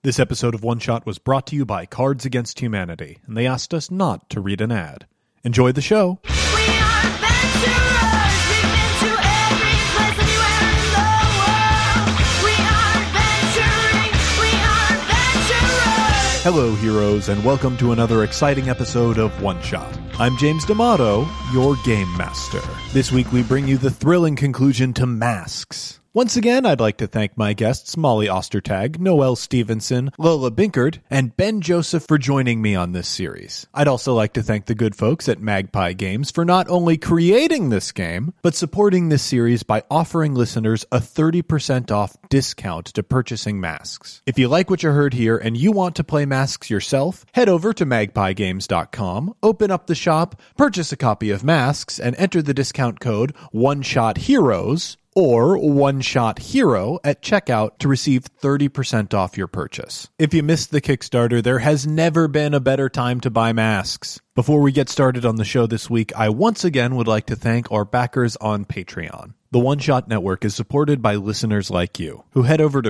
This episode of One Shot was brought to you by Cards Against Humanity, and they asked us not to read an ad. Enjoy the show. We are adventurers. We've been to every place anywhere in the world. We are adventuring. We are adventurers. Hello, heroes, and welcome to another exciting episode of One Shot. I'm James D'Amato, your Game Master. This week we bring you the thrilling conclusion to Masks. Once again, I'd like to thank my guests Molly Ostertag, Noelle Stevenson, Lola Binkert, and Ben Joseph for joining me on this series. I'd also like to thank the good folks at Magpie Games for not only creating this game, but supporting this series by offering listeners a 30% off discount to purchasing Masks. If you like what you heard here and you want to play Masks yourself, head over to magpiegames.com, open up the shop, purchase a copy of Masks, and enter the discount code ONESHOTHEROES or One Shot Hero at checkout to receive 30% off your purchase. If you missed the Kickstarter, there has never been a better time to buy Masks. Before we get started on the show this week, I once again would like to thank our backers on Patreon. The One Shot Network is supported by listeners like you, who head over to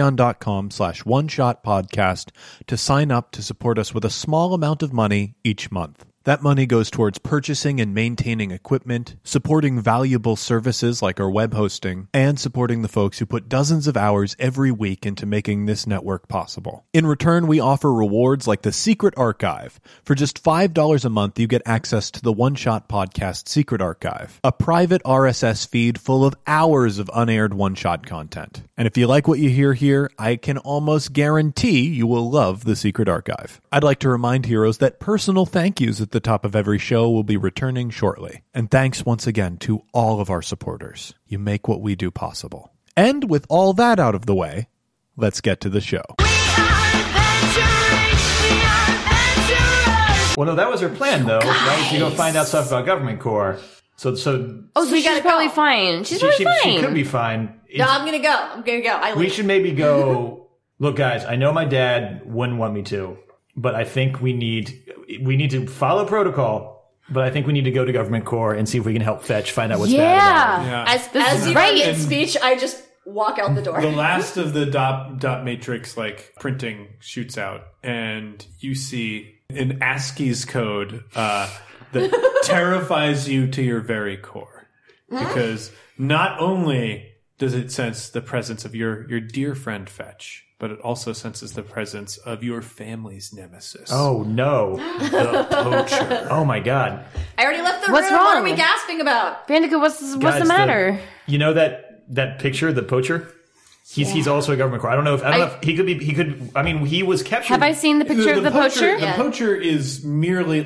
patreon.com/oneshotpodcast to sign up to support us with a small amount of money each month. That money goes towards purchasing and maintaining equipment, supporting valuable services like our web hosting, and supporting the folks who put dozens of hours every week into making this network possible. In return, we offer rewards like the Secret Archive. For just $5 a month, you get access to the One Shot Podcast Secret Archive, a private RSS feed full of hours of unaired One Shot content. And if you like what you hear here, I can almost guarantee you will love the Secret Archive. I'd like to remind heroes that personal thank yous at the top of every show will be returning shortly. And thanks once again to all of our supporters. You make what we do possible. And with all that out of the way, let's get to the show. We are adventuring. We are adventurers. Well, no, that was her plan, though. That was to go find out stuff about Government Corps. So we got probably fine. She's probably fine. She could be fine. No, I'm gonna go. We should maybe go. Look, guys, I know my dad wouldn't want me to, but I think we need to follow protocol. But I think we need to go to Government Corps and see if we can help Fetch find out what's bad about it. As you get speech, I just walk out the door. The last of the dot matrix printing shoots out, and you see an ASCII's code that terrifies you to your very core, because not only does it sense the presence of your dear friend Fetch, but it also senses the presence of your family's nemesis. Oh, no. The Poacher. Oh, my God. I already left the What's room. wrong? What are we gasping about? Bandicoot, what's Guys, the matter? You know that picture, the Poacher? He's also a Government Corps. I don't know if he could. I mean, he was captured. Have I seen the picture of the poacher? The Poacher is merely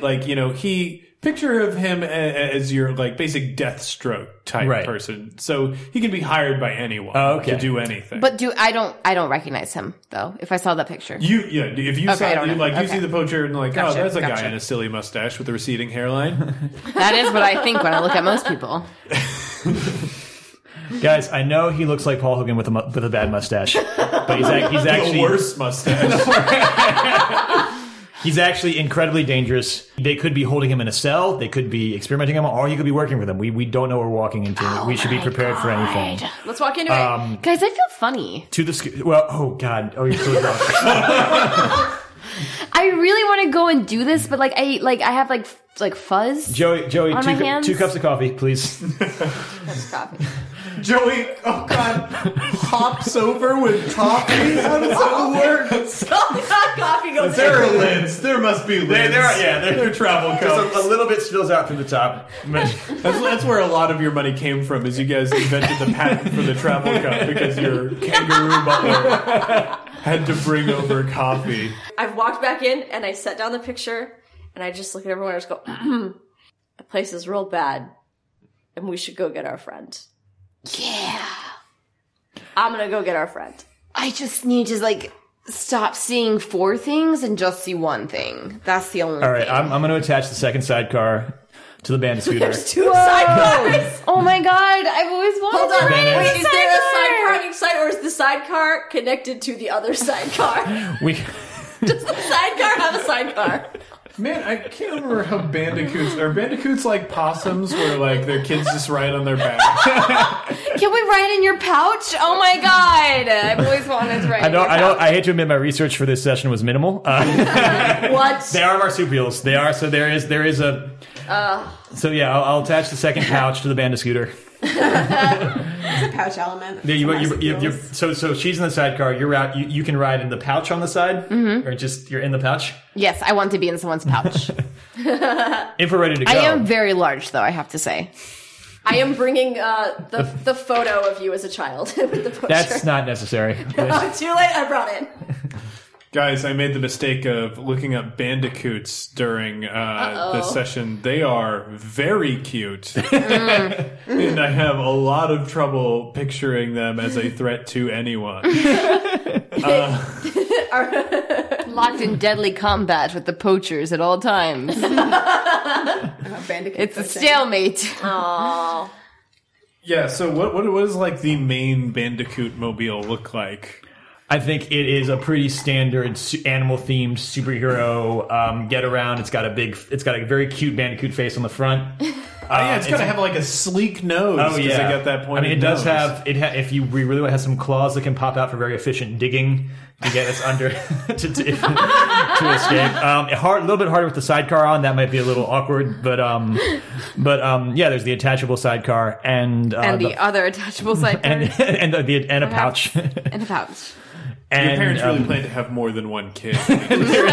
picture of him as your basic Deathstroke type person. So he can be hired by anyone to do anything. But I don't recognize him though. If I saw that picture, if you saw you see the Poacher and Gotcha, that's a guy in a silly mustache with a receding hairline. that is what I think when I look at most people. Guys, I know he looks like Paul Hogan with a bad mustache, but he's actually the worst mustache. He's actually incredibly dangerous. They could be holding him in a cell. They could be experimenting on him, or he could be working with them. We don't know what we're walking into. We should be prepared for anything. Let's walk into it. Guys, I feel funny. Oh God. Oh, you're so drunk. I really want to go and do this, but I have fuzz. Joey, on my hands. 2 cups of coffee, please. That's coffee. Joey, oh God, hops over with coffee? How does that work? Coffee goes There are lids. There must be lids. They're travel cups. A little bit spills out through the top. That's where a lot of your money came from, is you guys invented the patent for the travel cup because your kangaroo butler had to bring over coffee. I've walked back in and I set down the picture and I just look at everyone and I just go, the place is real bad and we should go get our friend. Yeah. I'm gonna go get our friend. I just need to stop seeing 4 things and just see 1 thing. That's the only thing. All right, I'm going to attach the second sidecar to the Bandit scooter. There's 2 sidecars. Oh my God, I've always wanted Hold to on, ride wait, a is there a sidecar on each side or is the sidecar connected to the other sidecar? Does the sidecar have a sidecar? Man, I can't remember how bandicoots... Are bandicoots like possums where, their kids just ride on their back? Can Can we write in your pouch? Oh my god! I've always wanted to write. I hate to admit my research for this session was minimal. What? They are marsupials. They are. So there is a. So yeah, I'll attach the second pouch to the Bandascooter. It's a pouch element. Yeah, for marsupials. so she's in the sidecar. You're out. You can ride in the pouch on the side, or just you're in the pouch. Yes, I want to be in someone's pouch. If we're ready to go, I am very large, though. I have to say. I am bringing the photo of you as a child with the poster. That's not necessary. Too late. I brought it. Guys, I made the mistake of looking up bandicoots during the session. They are very cute. And I have a lot of trouble picturing them as a threat to anyone. Locked in deadly combat with the poachers at all times. Bandicoot It's a poaching. stalemate. Aww. Yeah, so what does like the main bandicoot mobile look like? I think it is a pretty standard animal themed superhero get around. It's got a very cute bandicoot face on the front. Yeah, it's gotta have like a sleek nose. Oh yeah, I got that point. I mean, it does have it. If you really want, it has some claws that can pop out for very efficient digging to get us under to escape. A little bit harder with the sidecar on. That might be a little awkward, but yeah, there's the attachable sidecar and the other attachable sidecar. and a pouch. And a pouch. Your And, parents really planned to have more than one kid. It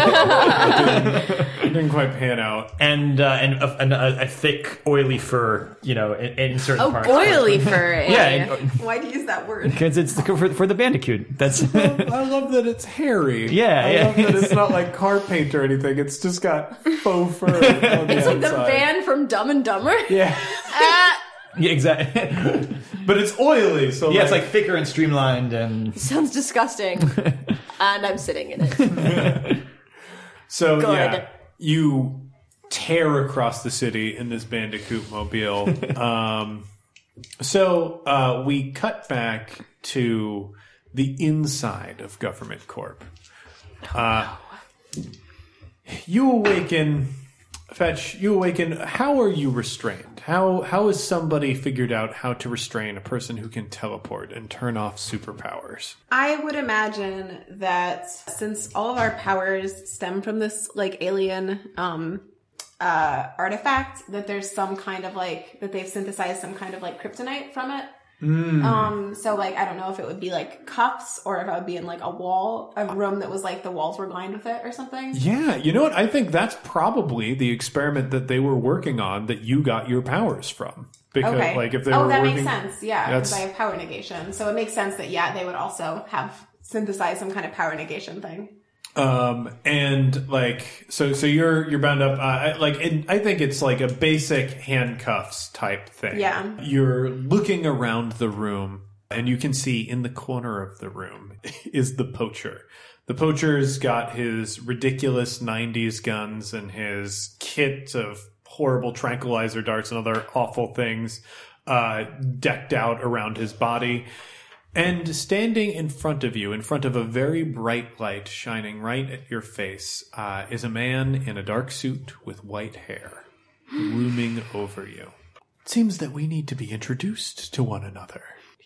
didn't quite pan out. and a thick, oily fur, in certain parts. Oily fur. Yeah, Why do you use that word? because it's for the bandicoot. That's I love that it's hairy. Yeah, I yeah. love that it's not like car paint or anything. It's just got faux fur on the It's like the outside. van from Dumb and Dumber. Yeah, yeah, exactly. but it's oily. So Yeah, it's like thicker and streamlined, and Sounds disgusting. And I'm sitting in it. so Good. yeah, you tear across the city in this bandicoot mobile. So we cut back to the inside of Government Corp. You awaken, Fetch. You awaken. How are you restrained? How has somebody figured out how to restrain a person who can teleport and turn off superpowers? I would imagine that since all of our powers stem from this like alien artifact, that there's some kind of like that they've synthesized some kind of like kryptonite from it. So like I don't know if it would be like cuffs or if I would be in like a room that was like the walls were lined with it or something. Yeah, you know what? I think that's probably the experiment that they were working on that you got your powers from. Because, Okay. like, if they oh, were that working, makes sense. Yeah, That's- because I have power negation, so it makes sense that they would also have synthesized some kind of power negation thing. And like, so you're bound up. I think it's like a basic handcuffs type thing. Yeah. You're looking around the room, and you can see in the corner of the room is the poacher. The poacher's got his ridiculous 90s guns and his kit of horrible tranquilizer darts and other awful things decked out around his body. And standing in front of you, in front of a very bright light shining right at your face, is a man in a dark suit with white hair looming over you. It seems that we need to be introduced to one another.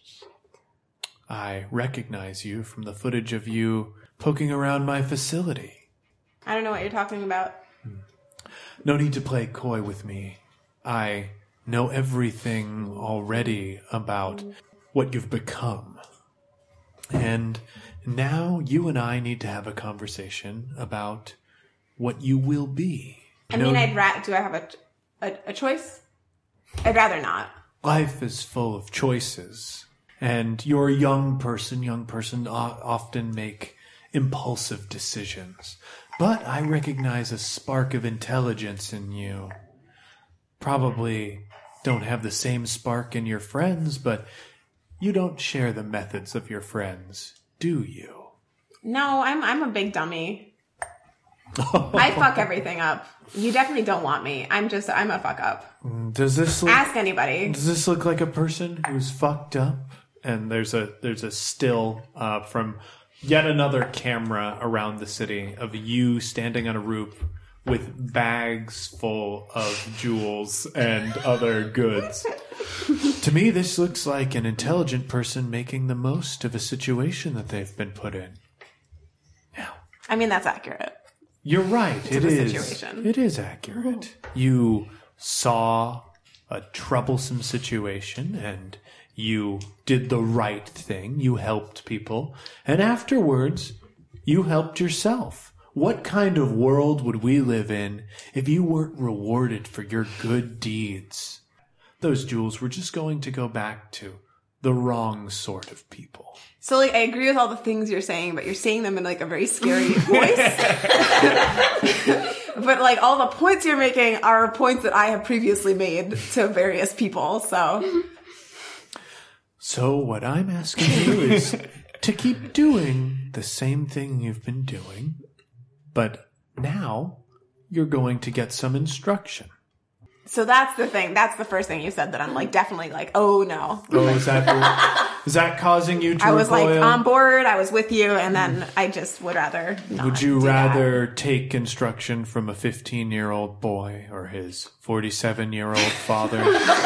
I recognize you from the footage of you poking around my facility. I don't know what you're talking about. No need to play coy with me. I know everything already about what you've become. And now you and I need to have a conversation about what you will be. I mean, do I have a choice? I'd rather not. Life is full of choices. And you're a young person often make impulsive decisions. But I recognize a spark of intelligence in you. Probably don't have the same spark in your friends, but you don't share the methods of your friends, do you? No, I'm a big dummy. I fuck everything up. You definitely don't want me. I'm a fuck up. Does this Ask anybody. Does this look like a person who's fucked up? And there's a still from yet another camera around the city of you standing on a roof with bags full of jewels and other goods. To me, this looks like an intelligent person making the most of a situation that they've been put in. I mean, that's accurate. You're right. To It the is. situation. It is accurate. You saw a troublesome situation and you did the right thing. You helped people. And afterwards, you helped yourself. What kind of world would we live in if you weren't rewarded for your good deeds? Those jewels were just going to go back to the wrong sort of people. So, like, I agree with all the things you're saying, but you're saying them in, like, a very scary voice. But, like, all the points you're making are points that I have previously made to various people, so... So what I'm asking you is to keep doing the same thing you've been doing, but now you're going to get some instruction. So that's the thing. That's the first thing you said that I'm, like, definitely like, oh, no. Oh, is that causing you to I was, like, recoil? on board, I was with you, and then I just would rather not Would you do rather take instruction from a 15-year-old boy or his 47-year-old father?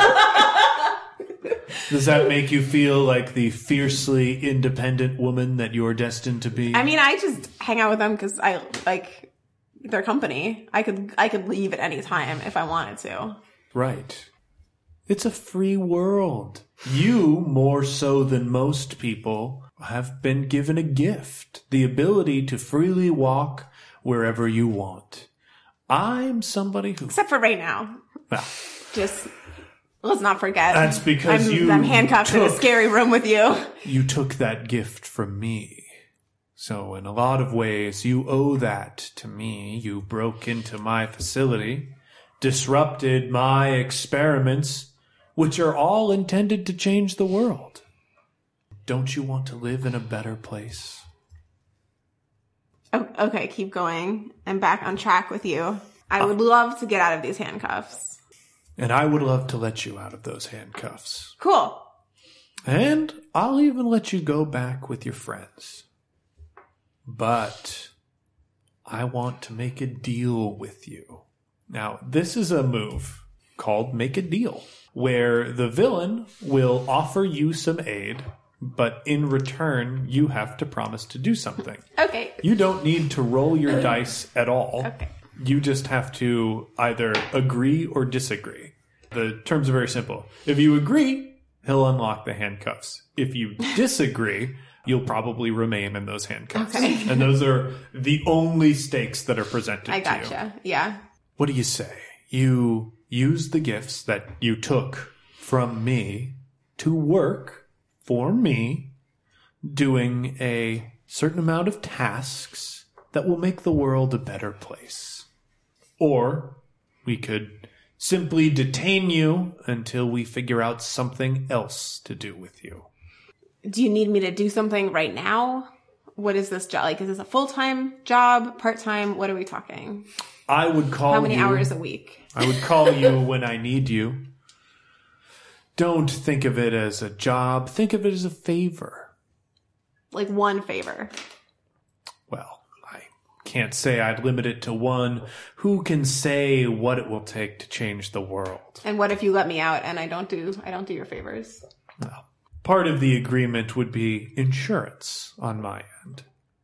Does that make you feel like the fiercely independent woman that you're destined to be? I mean, I just hang out with them because I like their company. I could leave at any time if I wanted to. Right. It's a free world. You, more so than most people, have been given a gift. The ability to freely walk wherever you want. I'm somebody who... Except for right now. Well, Just let's not forget. That's because I'm handcuffed in a scary room with you. you took that gift from me. So in a lot of ways, you owe that to me. You broke into my facility, disrupted my experiments, which are all intended to change the world. Don't you want to live in a better place? Oh, okay, keep going. I'm back on track with you. I would love to get out of these handcuffs. And I would love to let you out of those handcuffs. Cool. And I'll even let you go back with your friends. But I want to make a deal with you. Now, this is a move called Make a Deal, where the villain will offer you some aid, but in return, you have to promise to do something. Okay. You don't need to roll your dice at all. Okay. You just have to either agree or disagree. The terms are very simple. If you agree, he'll unlock the handcuffs. If you disagree, you'll probably remain in those handcuffs. Okay. And those are the only stakes that are presented I to you. gotcha. Yeah. What do you say? You use the gifts that you took from me to work for me, doing a certain amount of tasks that will make the world a better place. Or we could simply detain you until we figure out something else to do with you. Do you need me to do something right now? What is this job? Like, is this a full-time job, part-time? What are we talking? I would call you... How many hours a week? I would call you when I need you. Don't think of it as a job. Think of it as a favor. Like one favor. Well, I can't say I'd limit it to one. Who can say what it will take to change the world? And what if you let me out and I don't do your favors? Well, part of the agreement would be insurance on my end.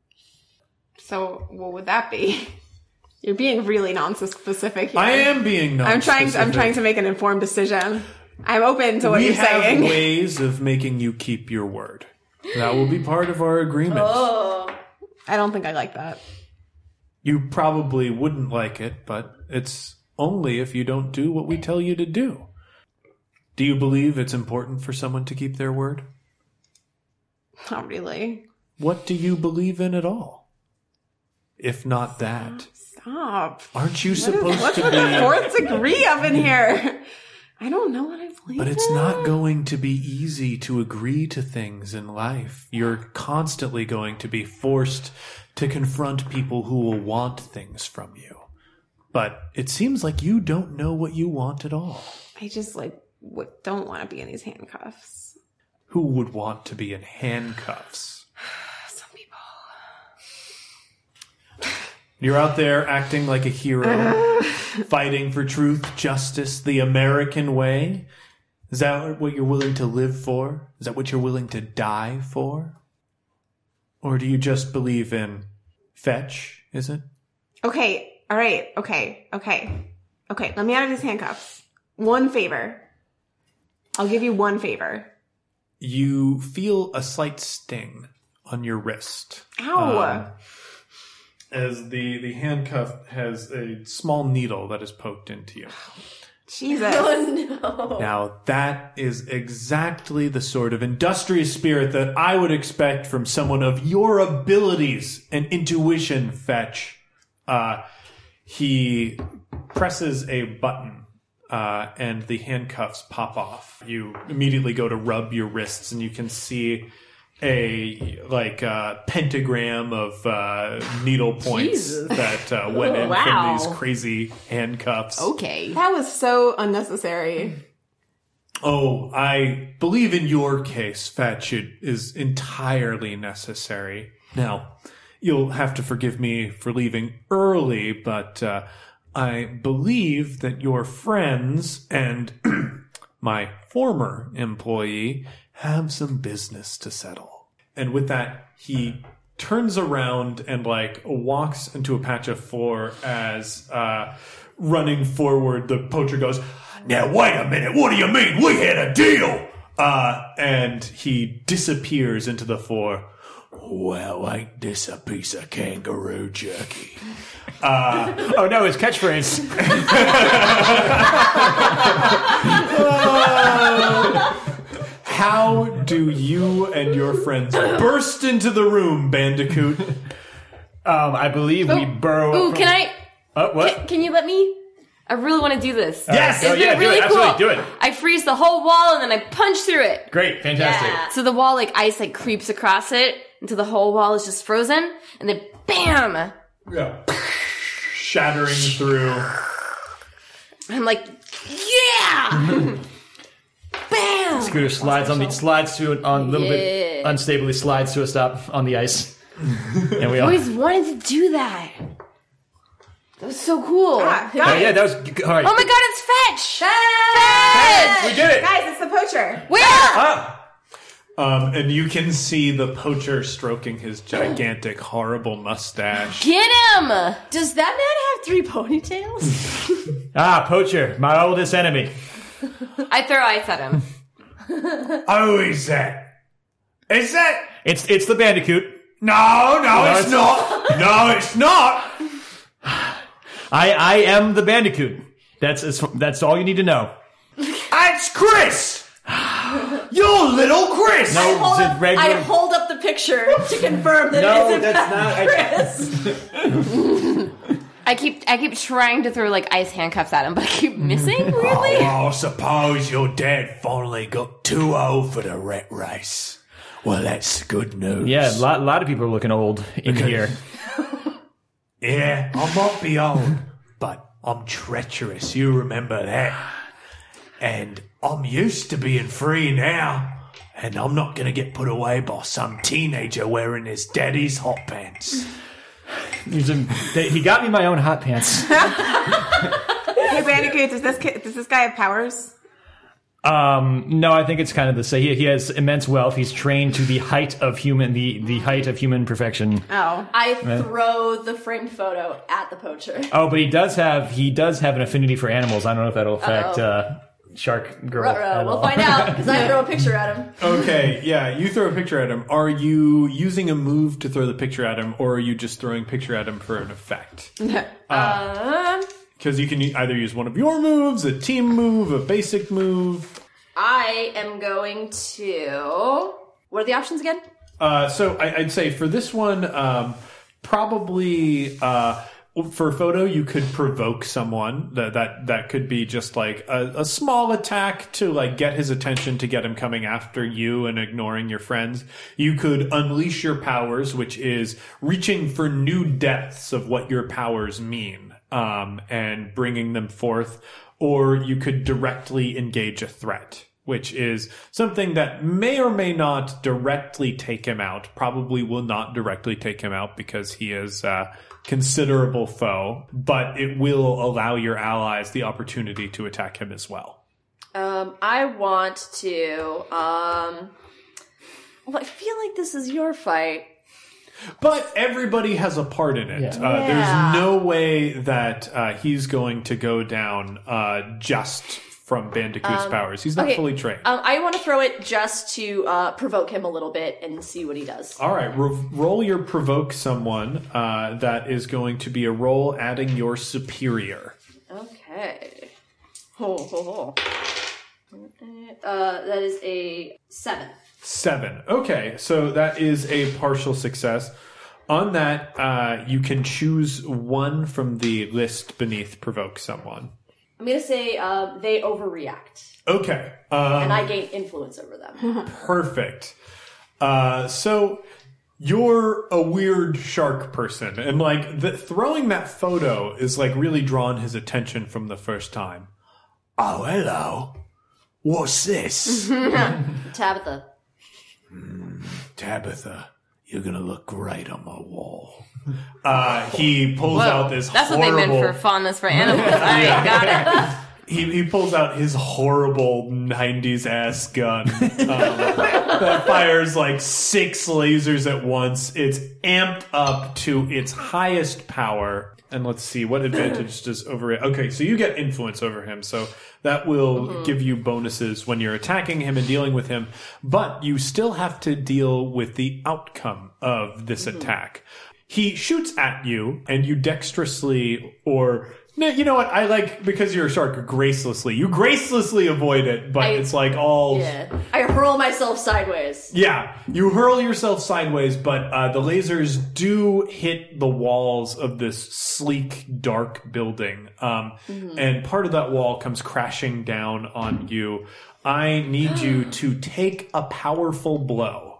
So what would that be? You're being really non-specific here. I am being I'm non-specific. trying to make an informed decision. I'm open to what you're saying. We have ways of making you keep your word. That will be part of our agreement. I don't think I like that. You probably wouldn't like it, but it's only if you don't do what we tell you to do. Do you believe it's important for someone to keep their word? Not really. What do you believe in at all? If not that, Stop. aren't you supposed What's to with the be... fourth degree up in here? I don't know what I believe But it's in. not going to be easy to agree to things in life. You're constantly going to be forced to confront people who will want things from you. But it seems like you don't know what you want at all. I just don't want to be in these handcuffs. Who would want to be in handcuffs? Some people. You're out there acting like a hero, fighting for truth, justice, the American way. Is that what you're willing to live for? Is that what you're willing to die for? Or do you just believe in fetch, is it? Okay. All right. Okay. Let me out of these handcuffs. One favor. I'll give you one favor. You feel a slight sting on your wrist. Ow. As the handcuff has a small needle that is poked into you. Jesus. Oh no. Now, that is exactly the sort of industrious spirit that I would expect from someone of your abilities and intuition, Fetch. He presses a button, and the handcuffs pop off. You immediately go to rub your wrists, and you can see a pentagram of needle points that went in Wow. from these crazy handcuffs. Okay. That was so unnecessary. Oh, I believe in your case, Fetch, it is entirely necessary. Now, you'll have to forgive me for leaving early, but I believe that your friends and my former employee have some business to settle. And with that, he turns around and walks into a patch of floor as running forward, the poacher goes, "Now wait a minute, what do you mean? We had a deal!" And he disappears into the floor. "Well, ain't this a piece of kangaroo jerky?" Oh no, his catchphrase. How do you and your friends burst into the room, Bandicoot? I believe we burrow. Ooh, can I? What? Can you let me? I really want to do this. Yes! Isn't it really do it. cool? Absolutely, do it. I freeze the whole wall and then I punch through it. Great, fantastic. Yeah. So the wall, ice, creeps across it until the whole wall is just frozen, and then BAM! Yeah. Shattering through. I'm like, yeah! BAM! Scooter slides to it on a little bit unstably slides to a stop on the ice, and we I all. always wanted to do that. That was so cool. Ah, Oh, guys, yeah, that was all right. Oh my god, it's Fetch! We did it. guys, it's the poacher. Where? Ah! And you can see the poacher stroking his gigantic, horrible mustache. Get him! Does that man have 3 ponytails? Ah, poacher, my oldest enemy. I throw ice at him. Oh, is that? Is that? It's the Bandicoot. No, No, it's not. No, it's not. I am the Bandicoot. That's all you need to know. It's Chris. You're little Chris. No, Hold it's a up- regular. I hold up the picture to confirm that No, it is in that's fact not. Chris. I keep trying to throw ice handcuffs at him, but I keep missing, weirdly. Oh, I suppose your dad finally got too old for the rat race. Well, that's good news. Yeah, a lot of people are looking old in here. Yeah, I might be old, but I'm treacherous. You remember that. And I'm used to being free now. And I'm not going to get put away by some teenager wearing his daddy's hot pants. He got me my own hot pants. Hey, Bandicoot, does this guy have powers? No, I think it's kind of the same. He has immense wealth. He's trained to the height of human, the height of human perfection. Oh. I throw the framed photo at the poacher. Oh, but he does have an affinity for animals. I don't know if that'll affect Shark Girl. at We'll all. find out, because I throw a picture at him. Okay, yeah, you throw a picture at him. Are you using a move to throw the picture at him, or are you just throwing a picture at him for an effect? Because you can either use one of your moves, a team move, a basic move. I am going to... What are the options again? So I'd say for this one, probably for a photo, you could provoke someone. That could be just a small attack to get his attention, to get him coming after you and ignoring your friends. You could unleash your powers, which is reaching for new depths of what your powers mean, and bringing them forth. Or you could directly engage a threat, which is something that may or may not directly take him out. Probably will not directly take him out because he is a considerable foe, but it will allow your allies the opportunity to attack him as well. I want to. Well, I feel like this is your fight. But everybody has a part in it. Yeah. There's no way that he's going to go down just from Bandicoot's powers. He's not fully trained. I want to throw it just to provoke him a little bit and see what he does. All right, roll your provoke someone. That is going to be a roll adding your superior. Okay. That is a 7. 7. Okay, so that is a partial success. On that, you can choose one from the list beneath provoke someone. I'm going to say they overreact. Okay. And I gain influence over them. Perfect. So you're a weird shark person, and like throwing that photo is like really drawn his attention from the first time. Oh, hello. What's this? Tabitha. Tabitha, you're gonna look great on my wall. He pulls out this That's horrible... what they meant for fondness for animals. All right, got it. He pulls out his horrible 90s ass gun that fires like 6 lasers at once. It's amped up to its highest power. And let's see, what advantage does overreact? Okay, so you get influence over him, so that will give you bonuses when you're attacking him and dealing with him. But you still have to deal with the outcome of this attack. He shoots at you, and you dexterously, or... No, you know what? I like, because you're a shark, gracelessly. You gracelessly avoid it, but it's like all... Yeah. I hurl myself sideways. Yeah, you hurl yourself sideways, but the lasers do hit the walls of this sleek, dark building. And part of that wall comes crashing down on you. I need you to take a powerful blow.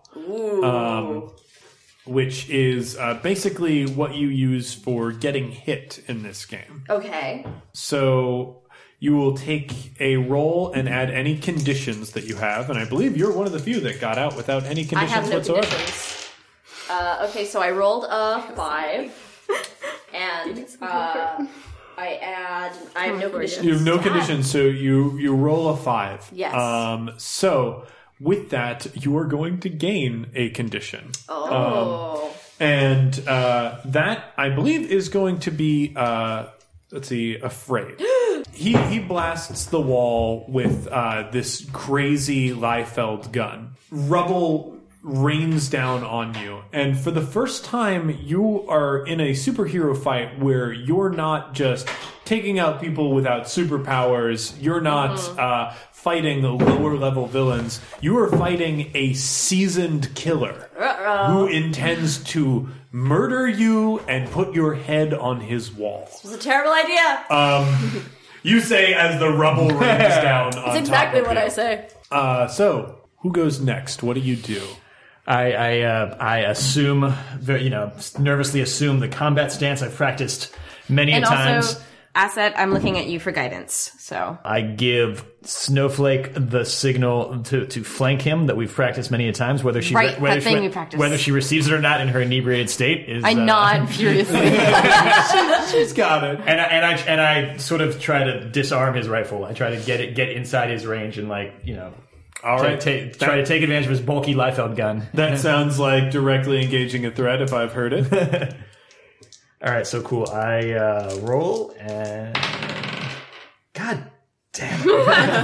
Which is basically what you use for getting hit in this game. Okay. So you will take a roll and add any conditions that you have, and I believe you're one of the few that got out without any conditions I have no whatsoever. conditions. Okay, so I rolled a 5, and I have no conditions. You have no conditions, so you roll a 5. Yes. So with that, you are going to gain a condition. And that, I believe, is going to be, afraid. He blasts the wall with this crazy Liefeld gun. Rubble rains down on you. And for the first time, you are in a superhero fight where you're not just taking out people without superpowers. You're not fighting lower level villains. You are fighting a seasoned killer who intends to murder you and put your head on his wall. This was a terrible idea. You say as the rubble rains down on top of you. That's exactly what I say. So, who goes next? What do you do? I assume, nervously assume the combat stance I've practiced many times. Also, Asset, I'm looking at you for guidance. So I give Snowflake the signal to flank him that we've practiced many a times. Whether she we practiced. Whether she receives it or not in her inebriated state is I nod furiously. She's got it. And I sort of try to disarm his rifle. I try to get inside his range and All right. Try to take advantage of his bulky Liefeld gun. That sounds like directly engaging a threat if I've heard it. All right, so cool. I roll and God damn it!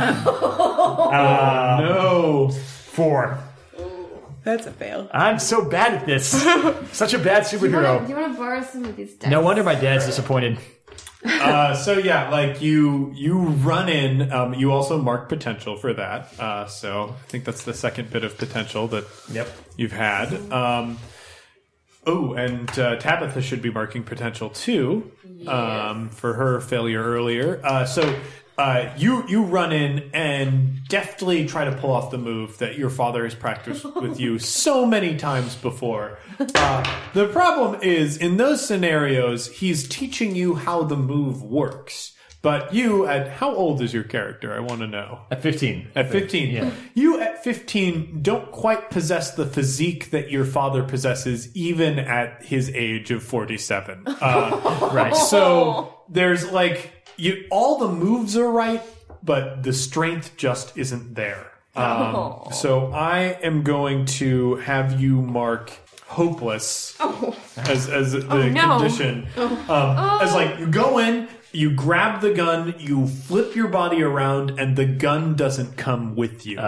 No, 4. That's a fail. I'm so bad at this. Such a bad superhero. do you want to borrow some of these decks? No wonder my dad's disappointed. So yeah, like you run in. You also mark potential for that. So I think that's the second bit of potential that you've had. Oh, and Tabitha should be marking potential too for her failure earlier. So you run in and deftly try to pull off the move that your father has practiced with you so many times before. The problem is, in those scenarios, he's teaching you how the move works. But you, how old is your character? I want to know. At 15. At 15. Yeah. You, at 15, don't quite possess the physique that your father possesses, even at his age of 47. Right. So, there's all the moves are right, but the strength just isn't there. So I am going to have you mark hopeless as the condition. As like you go in, you grab the gun, you flip your body around, and the gun doesn't come with you.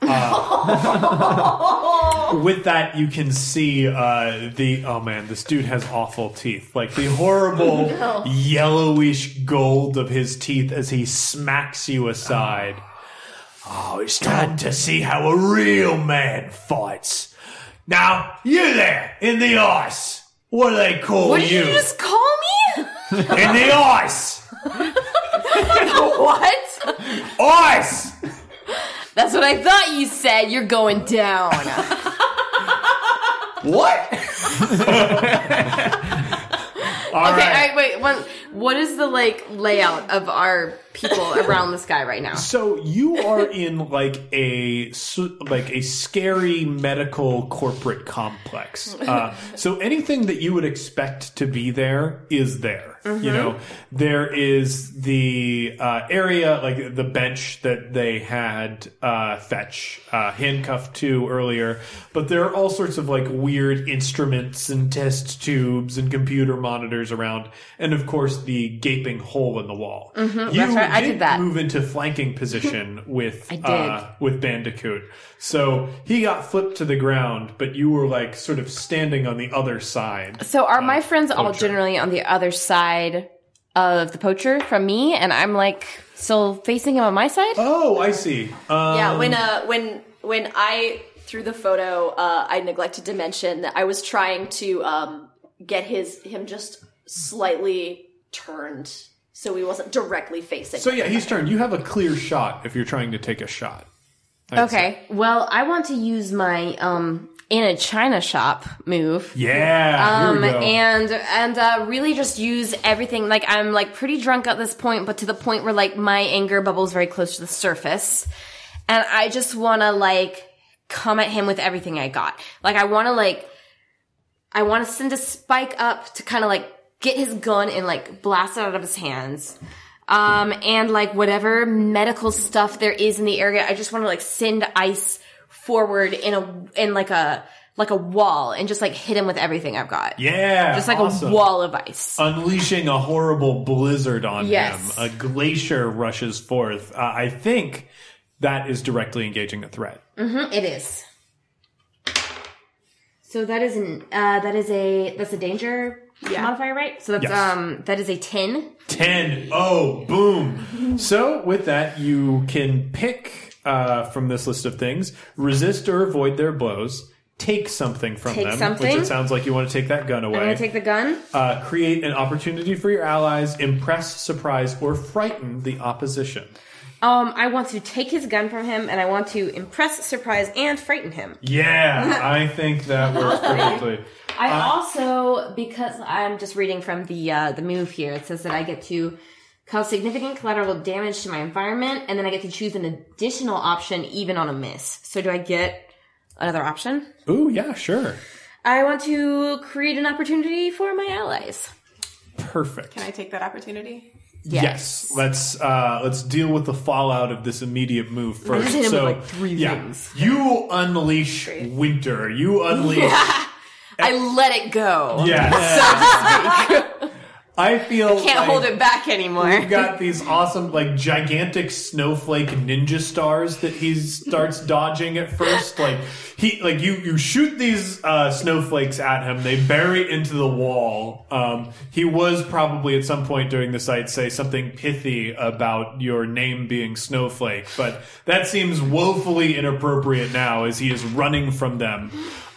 With that, you can see this dude has awful teeth. Like the horrible yellowish gold of his teeth as he smacks you aside. Oh, it's time to see how a real man fights. Now, you there, in the ice. What do they call What did you just call me? In the ice! What? Ice! That's what I thought you said. You're going down. What? All right. Wait. What is the layout of our people around this guy right now? So you are in like a scary medical corporate complex. So anything that you would expect to be there is there. You know, there is the area, like the bench that they had Fetch handcuffed to earlier, but there are all sorts of like weird instruments and test tubes and computer monitors around, and of course the gaping hole in the wall. That's right. I did that. Move into flanking position with Bandicoot. So he got flipped to the ground, but you were like sort of standing on the other side. So are my friends all Poacher. generally on the other side of the poacher from me, and I'm like still facing him on my side? Oh, I see. Yeah, when I threw the photo, I neglected to mention that I was trying to get him just slightly turned so he wasn't directly facing. So yeah, he's turned. You have a clear shot if you're trying to take a shot. Okay. Well, I want to use my in a China shop move. Yeah. Here we go. And really just use everything. Like I'm like pretty drunk at this point, but to the point where like my anger bubbles very close to the surface. And I just want to like come at him with everything I got. Like I want to send a spike up to kind of like get his gun and like blast it out of his hands. And like whatever medical stuff there is in the area, I just want to like send ice forward in like a wall and just like hit him with everything I've got. Yeah. Just like awesome. a wall of ice. Unleashing a horrible blizzard on Yes. him. A glacier rushes forth. I think that is directly engaging the threat. It is. So that's a danger modifier, right? So that's Yes. that is a 10. 10. Oh, boom. So with that, you can pick from this list of things, resist or avoid their blows, take something from Take them, something. which it sounds like you want to take that gun away. I'm gonna take the gun. Create an opportunity for your allies, impress, surprise, or frighten the opposition. I want to take his gun from him, and I want to impress, surprise, and frighten him. Yeah, I think that works perfectly. I also, because I'm just reading from the move here, it says that I get to cause significant collateral damage to my environment, and then I get to choose an additional option even on a miss. So do I get another option? Ooh, yeah, sure. I want to create an opportunity for my allies. Perfect. Can I take that opportunity? Yes. Let's deal with the fallout of this immediate move first. just hit him So, with, like, 3 things. You unleash winter. You unleash. I let it go. Yes. I feel Can't like hold it back anymore. we've got these awesome, like, gigantic snowflake ninja stars that he starts dodging at first. Like you shoot these snowflakes at him. They bury into the wall. He was probably at some point during the fight say something pithy about your name being Snowflake, but that seems woefully inappropriate now as he is running from them.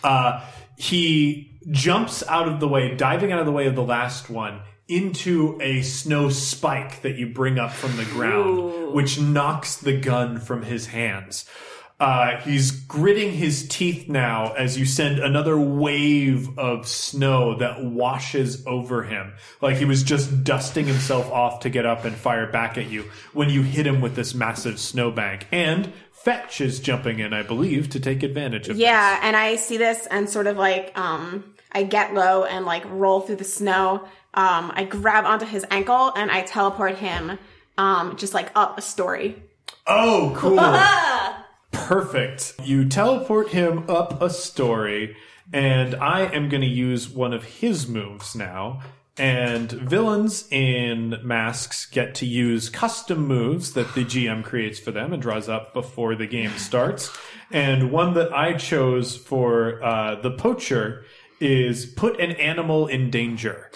He jumps out of the way, diving out of the way of the last one, into a snow spike that you bring up from the ground, which knocks the gun from his hands. He's gritting his teeth now as you send another wave of snow that washes over him. Like he was just dusting himself off to get up and fire back at you when you hit him with this massive snowbank. And Fetch is jumping in, I believe, to take advantage of Yeah, and I see this and sort of like, I get low and like roll through the snow. I grab onto his ankle and I teleport him, just like up a story. Oh, cool. Perfect. You teleport him up a story, and I am going to use one of his moves now. And villains in Masks get to use custom moves that the GM creates for them and draws up before the game starts. And one that I chose for the poacher is put an animal in danger.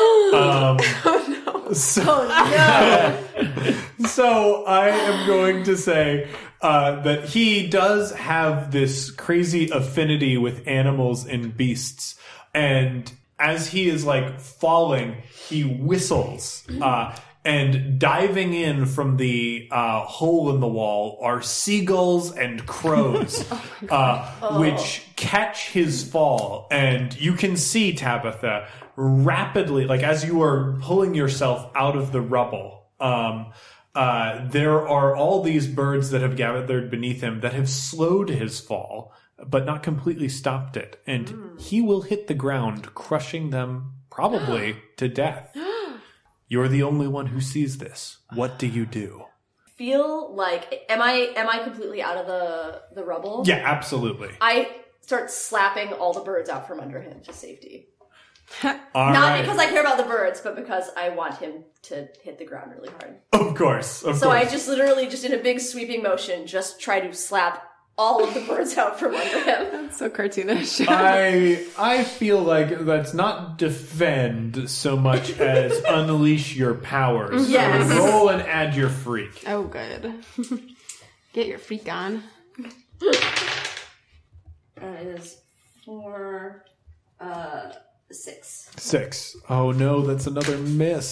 So I am going to say that he does have this crazy affinity with animals and beasts. And as he is like falling, he whistles. And diving in from the hole in the wall are seagulls and crows, which catch his fall. And you can see, Tabitha, rapidly, like as you are pulling yourself out of the rubble, there are all these birds that have gathered beneath him that have slowed his fall, but not completely stopped it. And he will hit the ground, crushing them probably to death. You're the only one who sees this. What do you do? Feel like am I completely out of the rubble? Yeah, absolutely. I start slapping all the birds out from under him to safety. All Not right. because I care about the birds, but because I want him to hit the ground really hard. Of course. So I just literally, just in a big sweeping motion, just try to slap all of the birds out from under him. That's so cartoonish. I feel like that's not defend so much as unleash your powers. Yes. So roll and add your freak. Oh, good. Get your freak on. That is 4, 6. 6. Oh no, that's another miss.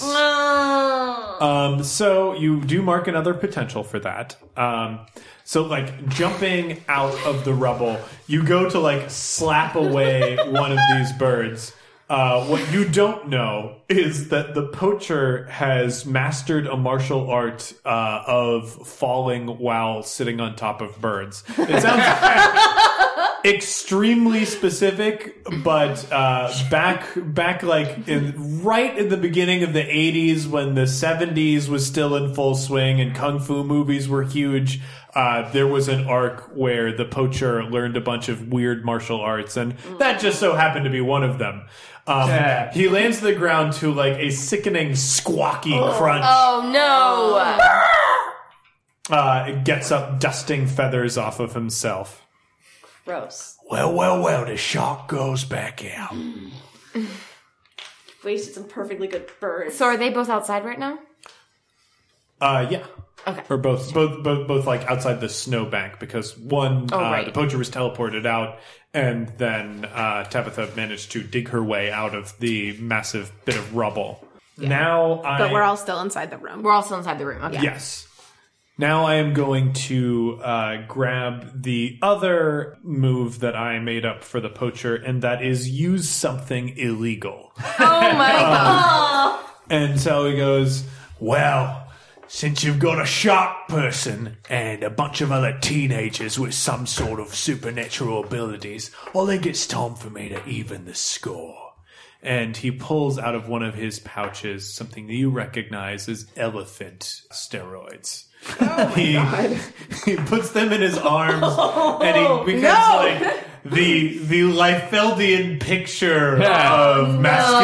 So you do mark another potential for that. So like jumping out of the rubble, you go to like slap away one of these birds. What you don't know is that the poacher has mastered a martial art of falling while sitting on top of birds. It sounds extremely specific, but back like right in the beginning of the 80s when the 70s was still in full swing and kung fu movies were huge, there was an arc where the poacher learned a bunch of weird martial arts, and that just so happened to be one of them. He lands to the ground to like a sickening squawky crunch. Oh no! It gets up, dusting feathers off of himself. Gross. Well, the shark goes back out. Wasted some perfectly good birds. So are they both outside right now? Yeah. Okay. Or both like outside the snowbank, because one, right. the poacher was teleported out, and then Tabitha managed to dig her way out of the massive bit of rubble. Now But we're all still inside the room. We're also inside the room. Okay. Yes. Now I am going to grab the other move that I made up for the poacher, and that is use something illegal. Oh my god! And so he goes, well, since you've got a shark person and a bunch of other teenagers with some sort of supernatural abilities, I think it's time for me to even the score. And he pulls out of one of his pouches something that you recognize as elephant steroids. He puts them in his arms, and he becomes like the Liefeldian picture of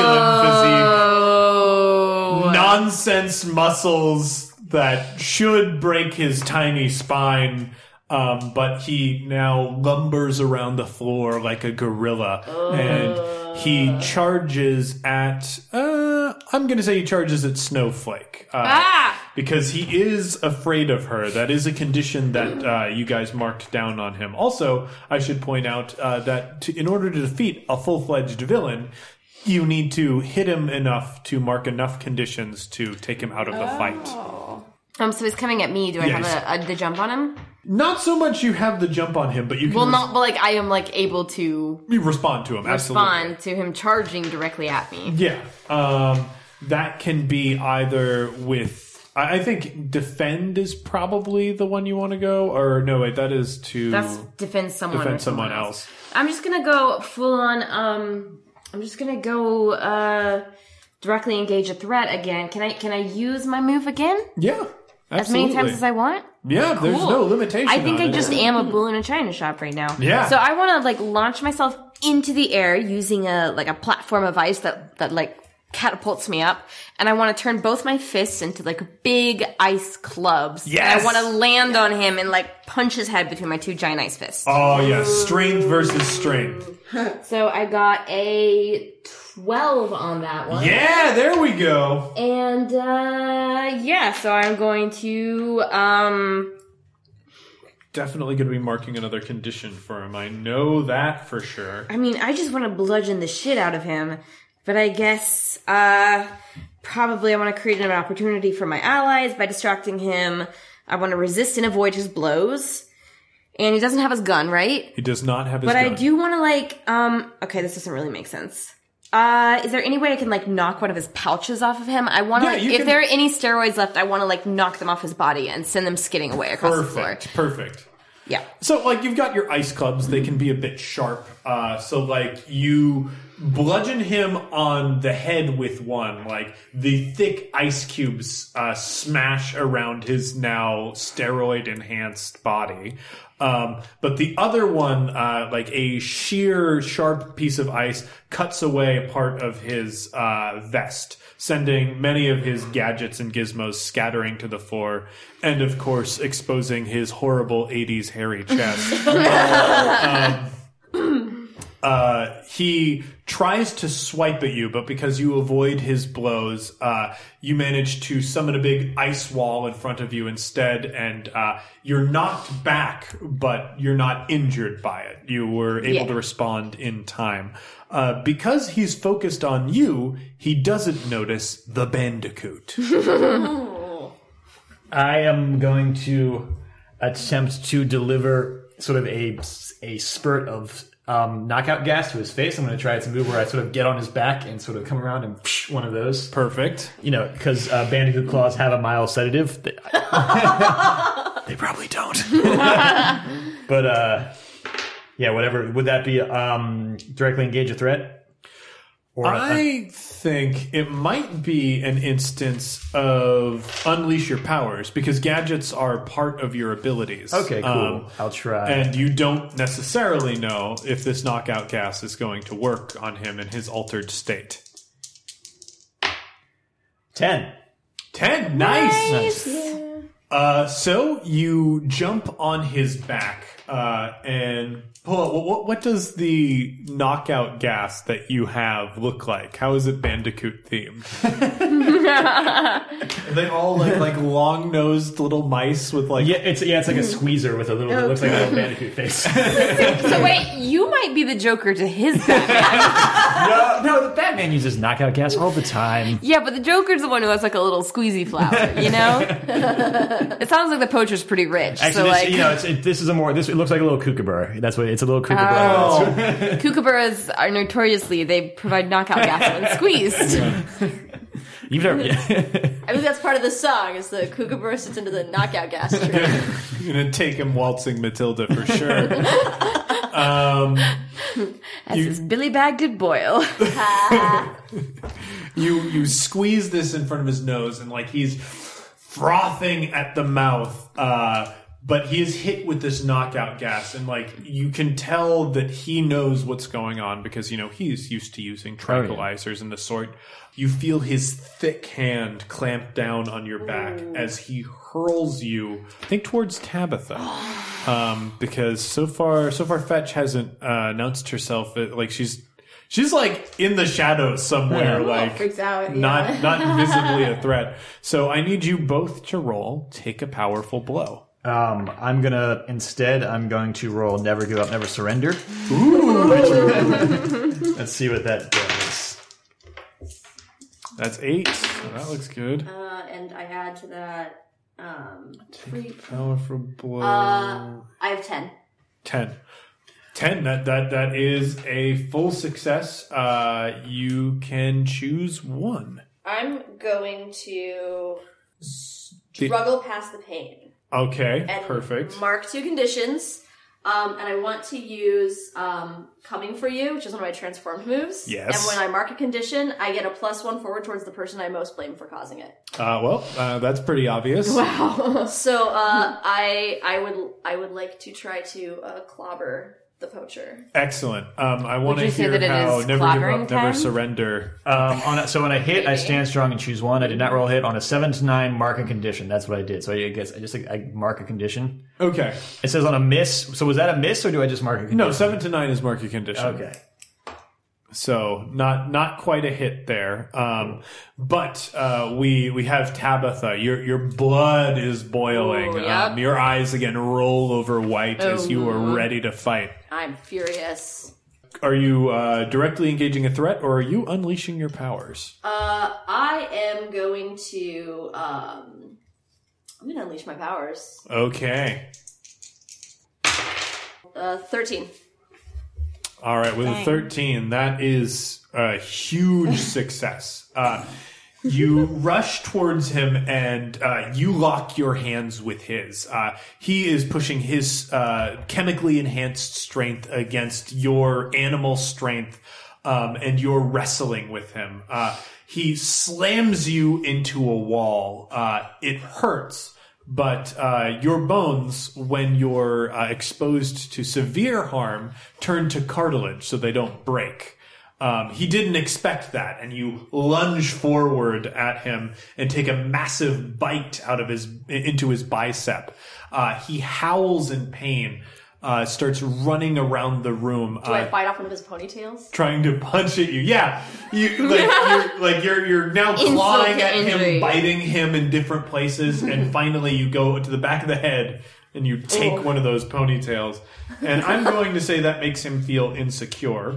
masculine physique. Nonsense muscles that should break his tiny spine, but he now lumbers around the floor like a gorilla, and he charges at I'm going to say he charges at Snowflake. Because he is afraid of her. That is a condition that you guys marked down on him. Also, I should point out that in order to defeat a full-fledged villain, you need to hit him enough to mark enough conditions to take him out of the fight. So he's coming at me. Do I have the jump on him? Not so much you have the jump on him, but you can But like I am like able to you respond to him. respond to him charging directly at me. Yeah. That can be either with... I think defend is probably the one you want to go, or no, wait, that is to That's defend someone. defend or someone else. I'm just gonna go full on. I'm just gonna go directly engage a threat again. Can I use my move again? Yeah. as many Absolutely. times as I want? Yeah, there's Cool. no limitation. I think on I it. just am a bull in a china shop right now. Yeah. So I want to like launch myself into the air using a platform of ice that like catapults me up, and I want to turn both my fists into like big ice clubs. Yes! And I want to land on him and like punch his head between my two giant ice fists. Oh yeah, strength versus strength. So I got a 12 on that one. Yeah, there we go. And yeah, so I'm going to Definitely going to be marking another condition for him. I know that for sure. I mean, I just want to bludgeon the shit out of him, but I guess probably I want to create an opportunity for my allies by distracting him. I want to resist and avoid his blows. And he doesn't have his gun, right? He does not have his But gun. I do want to like okay, this doesn't really make sense. Is there any way I can like knock one of his pouches off of him? I want to Yeah, like, you if can- there are any steroids left, I want to like knock them off his body and send them skidding away across the floor. Perfect. Yeah. So, like, you've got your ice clubs. They can be a bit sharp. So, like, you bludgeon him on the head with one. Like, the thick ice cubes smash around his now steroid-enhanced body. But the other one, like a sheer, sharp piece of ice, cuts away part of his vest, sending many of his gadgets and gizmos scattering to the floor, and of course exposing his horrible 80s hairy chest. He tries to swipe at you, but because you avoid his blows, you manage to summon a big ice wall in front of you instead, and you're knocked back, but you're not injured by it. You were able to respond in time. Because he's focused on you, he doesn't notice the bandicoot. I am going to attempt to deliver sort of a spurt of knockout gas to his face. I'm going to try to move where I sort of get on his back and sort of come around and one of those. Perfect. You know, because bandicoot claws have a mild sedative. They probably don't. But yeah, whatever. Would that be directly engage a threat? Or I think it might be an instance of unleash your powers, because gadgets are part of your abilities. okay, cool. I'll try. And you don't necessarily know if this knockout gas is going to work on him in his altered state. 10. 10, nice. So you jump on his back and pull out. What does the knockout gas that you have look like? How is it Bandicoot themed? Are they all like long nosed little mice with like? Yeah, it's like a squeezer with a little. It looks like a little bandicoot face. So wait, you might be the Joker to his Batman. no, the Batman uses knockout gas all the time. Yeah, but the Joker's the one who has like a little squeezy flower, you know? It sounds like the poacher's pretty rich. Actually, so this, like, you know, this is a more. It looks like a little kookaburra. That's what it's a little kookaburra. kookaburras are notoriously, they provide knockout gas when squeezed. You've never. I think that's part of the song, is the kookaburra sits into the knockout gas tree. You're gonna take him waltzing Matilda for sure. As his Billy Bagdad Boyle. You squeeze this in front of his nose, and like he's frothing at the mouth, but he is hit with this knockout gas, and like you can tell that he knows what's going on, because you know he's used to using tranquilizers and the sort. You feel his thick hand clamp down on your back as he hurls you, I think, towards Tabitha, because so far Fetch hasn't announced herself. Like she's like in the shadows somewhere, like freaks out, yeah. not visibly a threat. So I need you both to roll. Take a powerful blow. I'm going to roll Never Give Up, Never Surrender. Ooh, Let's see what that does. that's 8. So that looks good. And I add to that, Powerful blow. I have 10. 10. That is a full success. You can choose one. I'm going to struggle past the pain. Okay, And perfect. mark 2 conditions. And I want to use Coming for You, which is one of my transformed moves. Yes. And when I mark a condition, I get a +1 forward towards the person I most blame for causing it. That's pretty obvious. So I would like to try to clobber the poacher. Excellent. I want Would to you say hear that it how is never give clobbering up, never time? surrender. So when I hit, I stand strong and choose one. I did not roll a hit. On a 7 to 9, mark a condition. That's what I did. So I guess I mark a condition. Okay. It says on a miss. So was that a miss, or do I just mark a condition? No, 7 to 9 is market condition. Okay. So not quite a hit there. But we have Tabitha. Your blood is boiling. Ooh, yep. Your eyes again roll over white as you are ready to fight. I'm furious. Are you directly engaging a threat, or are you unleashing your powers? I am going to I'm gonna unleash my powers. Okay. 13. All right, with a 13, that is a huge success. You rush towards him and you lock your hands with his. He is pushing his chemically enhanced strength against your animal strength, and you're wrestling with him. He slams you into a wall. It hurts. But your bones, when you're exposed to severe harm, turn to cartilage so they don't break. He didn't expect that, and you lunge forward at him and take a massive bite into his bicep. He howls in pain, starts running around the room. Do I bite off one of his ponytails? Trying to punch at you. Yeah. You're now clawing at injury. him, biting him in different places, and finally you go to the back of the head and you take one of those ponytails. And I'm going to say that makes him feel insecure.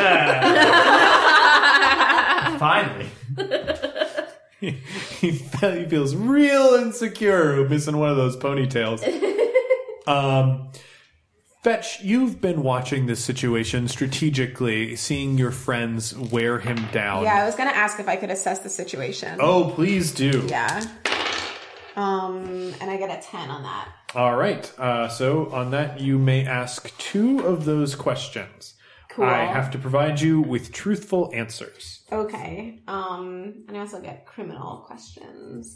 Finally. He feels real insecure missing one of those ponytails. Fetch, you've been watching this situation strategically, seeing your friends wear him down. Yeah, I was gonna ask if I could assess the situation. Oh, please do. Yeah. And I get a 10 on that. All right. So on that, you may ask 2 of those questions. Cool. I have to provide you with truthful answers. Okay. And I also get criminal questions.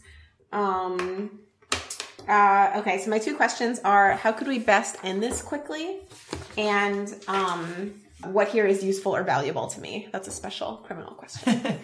Okay, so my 2 questions are, how could we best end this quickly? And what here is useful or valuable to me? That's a special criminal question.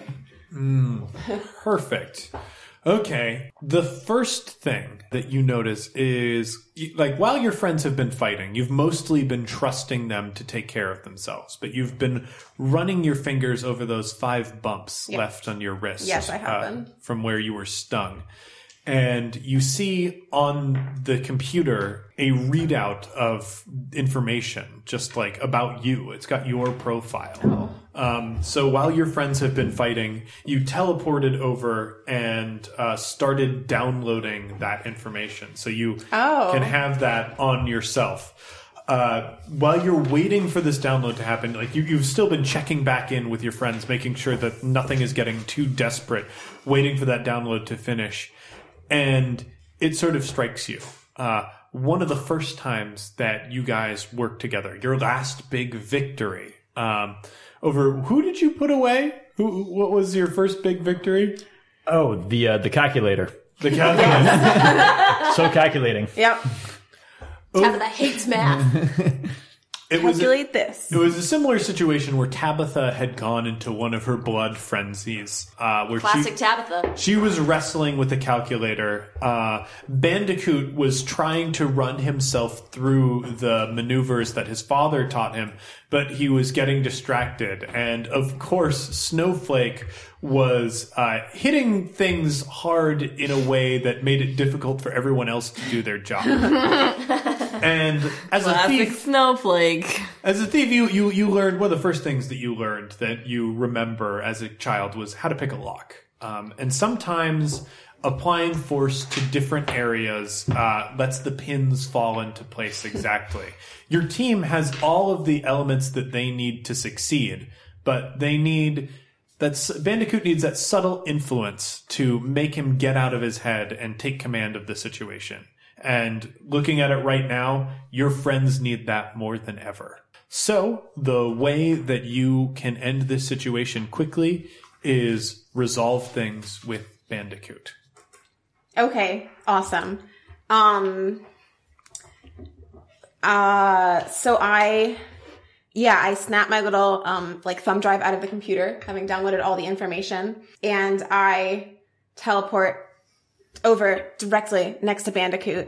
Perfect. Okay. The first thing that you notice is, like, while your friends have been fighting, you've mostly been trusting them to take care of themselves, but you've been running your fingers over those 5 bumps left on your wrist. Yes, I have been. From where you were stung. And you see on the computer a readout of information, just like about you. It's got your profile. So while your friends have been fighting, you teleported over and started downloading that information. So you can have that on yourself. While you're waiting for this download to happen, like you've still been checking back in with your friends, making sure that nothing is getting too desperate, waiting for that download to finish. And it sort of strikes you. One of the first times that you guys worked together, your last big victory. Over who did you put away? What was your first big victory? Oh, the calculator. The calculator. So calculating. Yep. Tabitha hates math. Calculate this. It was a similar situation where Tabitha had gone into one of her blood frenzies. Where Classic Tabitha. She was wrestling with a calculator. Bandicoot was trying to run himself through the maneuvers that his father taught him, but he was getting distracted. And of course, Snowflake was hitting things hard in a way that made it difficult for everyone else to do their job. And as a thief, Snowflake. you learned one of the first things that you learned that you remember as a child was how to pick a lock. And sometimes applying force to different areas lets the pins fall into place exactly. Your team has all of the elements that they need to succeed, but Bandicoot needs that subtle influence to make him get out of his head and take command of the situation. And looking at it right now, your friends need that more than ever. So the way that you can end this situation quickly is resolve things with Bandicoot. Okay, awesome. So I snapped my little, thumb drive out of the computer, having downloaded all the information, and I teleport over directly next to Bandicoot.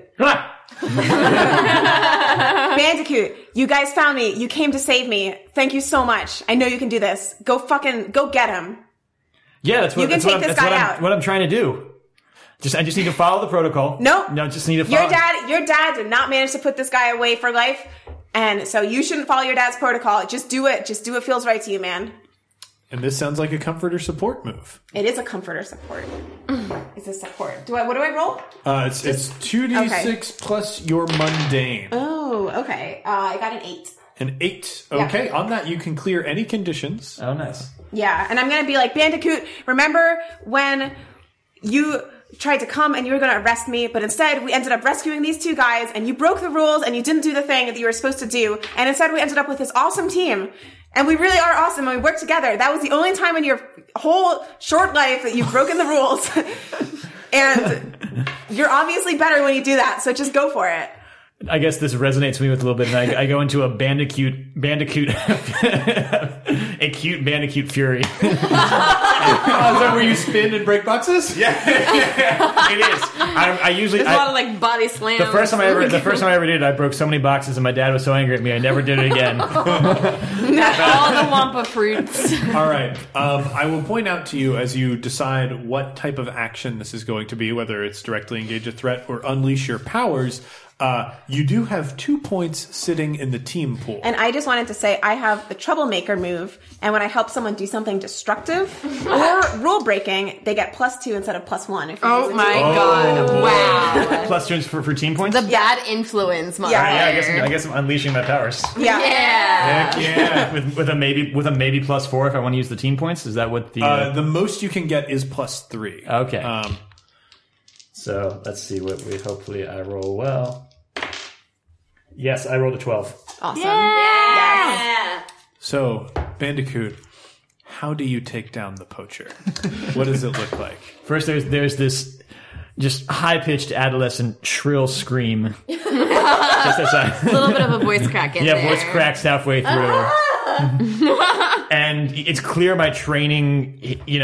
Bandicoot, you guys found me. You came to save me. Thank you so much. I know you can do this. Go get him. Yeah, that's what, You can that's what take I'm, this that's guy what I'm, out. what I'm trying to do. I just need to follow the protocol. Nope. No, just need to follow. Your dad did not manage to put this guy away for life, and so you shouldn't follow your dad's protocol. Just do it. Just do what feels right to you, man. And this sounds like a comfort or support move. It is a comfort or support. It's a support. What do I roll? It's 2d6 plus your mundane. Oh, okay. I got an 8. An 8. Okay, on that you can clear any conditions. Oh, nice. Yeah, and I'm gonna be like, Bandicoot, remember when you tried to come and you were gonna arrest me, but instead we ended up rescuing these two guys, and you broke the rules and you didn't do the thing that you were supposed to do, and instead we ended up with this awesome team. And we really are awesome, and we work together. That was the only time in your whole short life that you've broken the rules. And you're obviously better when you do that, so just go for it. I guess this resonates with me with a little bit, and I go into a Bandicoot, acute Bandicoot fury. Is that where you spin and break boxes? Yeah, it is. I usually There's a lot of like body slams. the first time I ever did it, I broke so many boxes, and my dad was so angry at me, I never did it again. all the Wampa fruits. All right. I will point out to you as you decide what type of action this is going to be, whether it's directly engage a threat or unleash your powers. You do have 2 points sitting in the team pool. And I just wanted to say I have the troublemaker move, and when I help someone do something destructive or rule breaking, they get +2 instead of +1. If you use Oh it my to- god! Wow. Plus 2 for team points. The bad influence, mother. Yeah. Yeah, I guess I'm unleashing my powers. Yeah. Yeah. Heck yeah. with a maybe +4 if I want to use the team points. Is that what the? The most you can get is +3. Okay. So let's see what we. Hopefully, I roll well. Yes, I rolled a 12. Awesome. Yeah. So, Bandicoot, how do you take down the poacher? What does it look like? First, there's this just high pitched adolescent shrill scream. Just as A little bit of a voice crack in there. voice cracks halfway through. And it's clear my training,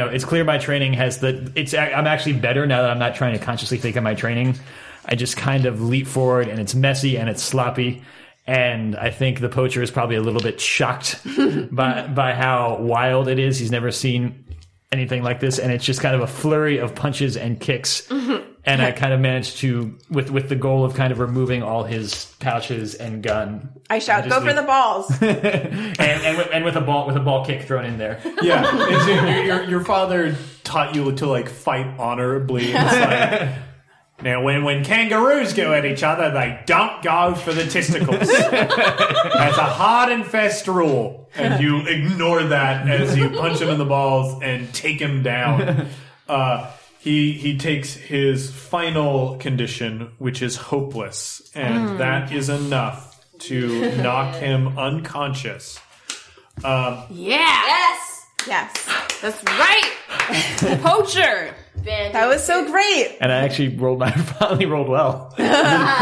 I'm actually better now that I'm not trying to consciously think of my training. I just kind of leap forward, and it's messy and it's sloppy. And I think the poacher is probably a little bit shocked by how wild it is. He's never seen anything like this, and it's just kind of a flurry of punches and kicks. And I kind of managed to, with the goal of kind of removing all his pouches and gun. I shout, just go for the balls. and with a ball kick thrown in there. Yeah, it's, your father taught you to like fight honorably. It's like, now, when kangaroos go at each other, they don't go for the testicles. That's a hard and fast rule, and you ignore that as you punch him in the balls and take him down. He takes his final condition, which is hopeless, and that is enough to knock him unconscious. Yeah. Yes. Yes. That's right. Poacher. That was so great. And I actually finally rolled well. Can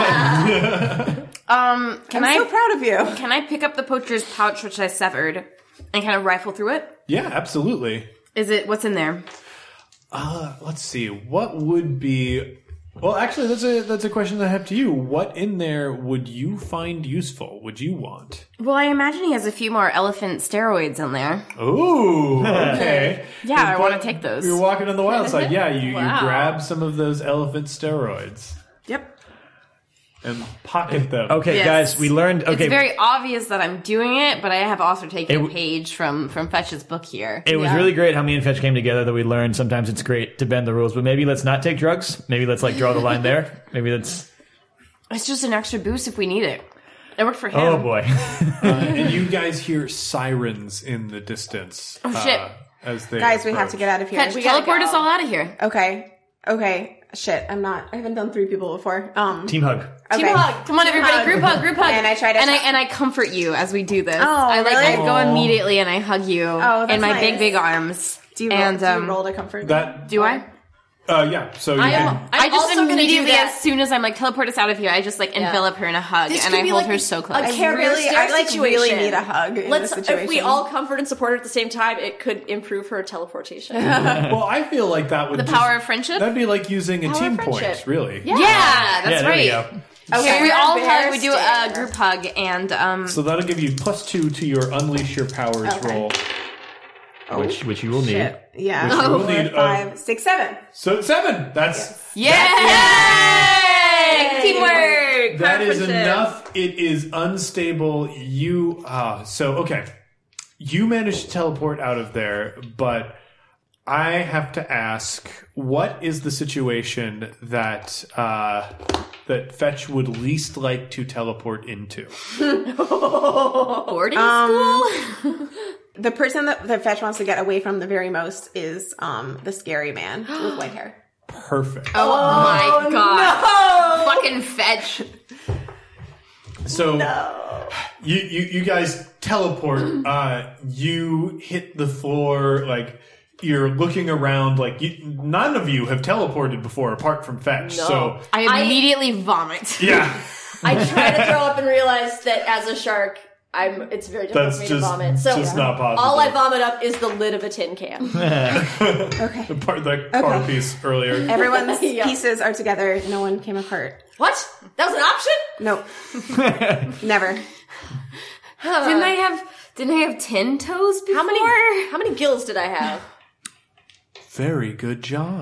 I'm so proud of you. Can I pick up the poacher's pouch, which I severed, and kind of rifle through it? Yeah, absolutely. What's in there? Let's see. What would be? Well, actually, that's a question that I have to you. What in there would you find useful? Would you want? Well, I imagine he has a few more elephant steroids in there. Ooh, okay. Yeah, I want to take those. You're walking on the wild side. Yeah, you Wow. grab some of those elephant steroids Yep. and pocket them. Okay, Yes. guys, we learned. Okay, It's very obvious that I'm doing it, but I have also taken It- a page from Fetch's book here. it was really great how me and Fetch came together. That we learned sometimes it's great to bend the rules, but maybe let's not take drugs. Maybe let's draw the line there. Maybe let's. It's just an extra boost if we need it. It worked for him. Oh boy. And you guys hear sirens in the distance. Oh, shit. As they Guys, we have approach. to get out of here. Fetch, teleport us all out of here. Okay. shit, I haven't done 3 people before. Team hug. Okay. Team hug. Come on, everybody, group hug, group hug. And I try to- and I comfort you as we do this. Oh, I really? I go immediately and I hug you that's in my nice. big arms. Do you roll to comfort? That Do I? yeah. So you can. I just also gonna do immediately, that. as soon as I'm like, teleport us out of here, I just like envelop her in a hug This and could I be hold like her so close. a I carrier really situation. need a hug in this situation. If we all comfort and support her at the same time, it could improve her teleportation. Well, I feel like that would The power of friendship? That'd be like using a Power team of friendship. point, really. Yeah, that's Yeah, there right. we go. Okay, we all hug. We do a Bear group hug, and So that'll give you +2 to your Unleash Your Powers roll. Which you will need. Shit. Yeah. Which you will 4, need, 5, 6, 7. So 7. That's yay! Teamwork. that is friendship. enough. It is unstable. You okay. You managed to teleport out of there, but I have to ask, what is the situation that that Fetch would least like to teleport into? Boarding school. The person that Fetch wants to get away from the very most is the scary man with white hair. Perfect. Oh my god! Fucking Fetch. So you guys teleport. You hit the floor. Like you're looking around. Like none of you have teleported before, apart from Fetch. No. So I immediately vomit. yeah, I try to throw up and realize that as a shark, it's very difficult That's for me to just- vomit. So just not possible. all I vomit up is the lid of a tin can. Okay. part of that car piece earlier. Everyone's Yeah. pieces are together. No one came apart. What? That was an option? Nope. Never. Didn't I have 10 toes before? How many gills did I have? Very good job.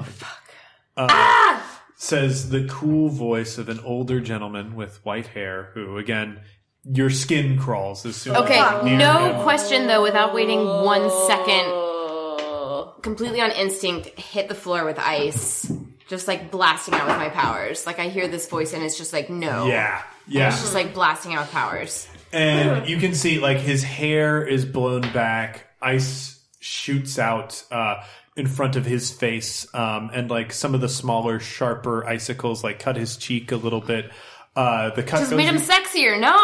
Says the cool voice of an older gentleman with white hair who, again, your skin crawls as soon Okay, as you no him. question though, without waiting 1 second, completely on instinct, hit the floor with ice. Just like blasting out with my powers. Like I hear this voice and it's just like, no. Yeah. It's just like blasting out with powers. And you can see, like, his hair is blown back. Ice shoots out in front of his face. And, like, some of the smaller, sharper icicles, like, cut his cheek a little bit. The cut Just goes, made him sexier. No.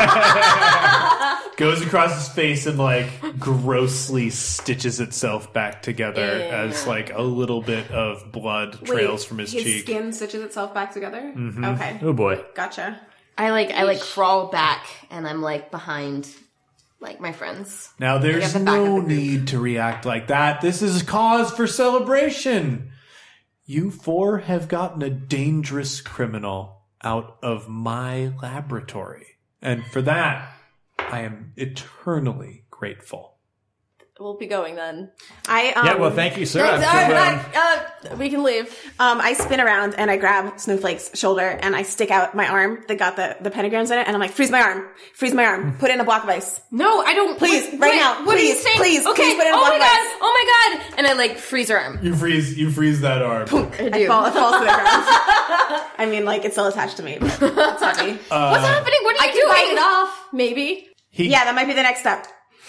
goes across his face and, like, grossly stitches itself back together as, like, a little bit of blood trails from his cheek. Skin stitches itself back together? Mm-hmm. Okay. Oh boy. Gotcha. I crawl back and I'm like behind like my friends. Now, there's the back of no the group. need to react like that. This is cause for celebration. You 4 have gotten a dangerous criminal out of my laboratory. And for that, I am eternally grateful. We'll be going then. Yeah, well, thank you, sir. I'm sure, We can leave. I spin around and I grab Snowflake's shoulder and I stick out my arm that got the pentagrams in it and I'm like, freeze my arm, put it in a block of ice. No, I don't. Please, wait, right wait, now, What are you please, saying? please, okay. please put it in a Oh block my of god! ice. Oh my god! And I like freeze her arm. You freeze that arm. It falls to the ground. I mean, like, it's still attached to me, but it's heavy. What's happening? What are I you can doing? bite it off, maybe. Yeah, that might be the next step.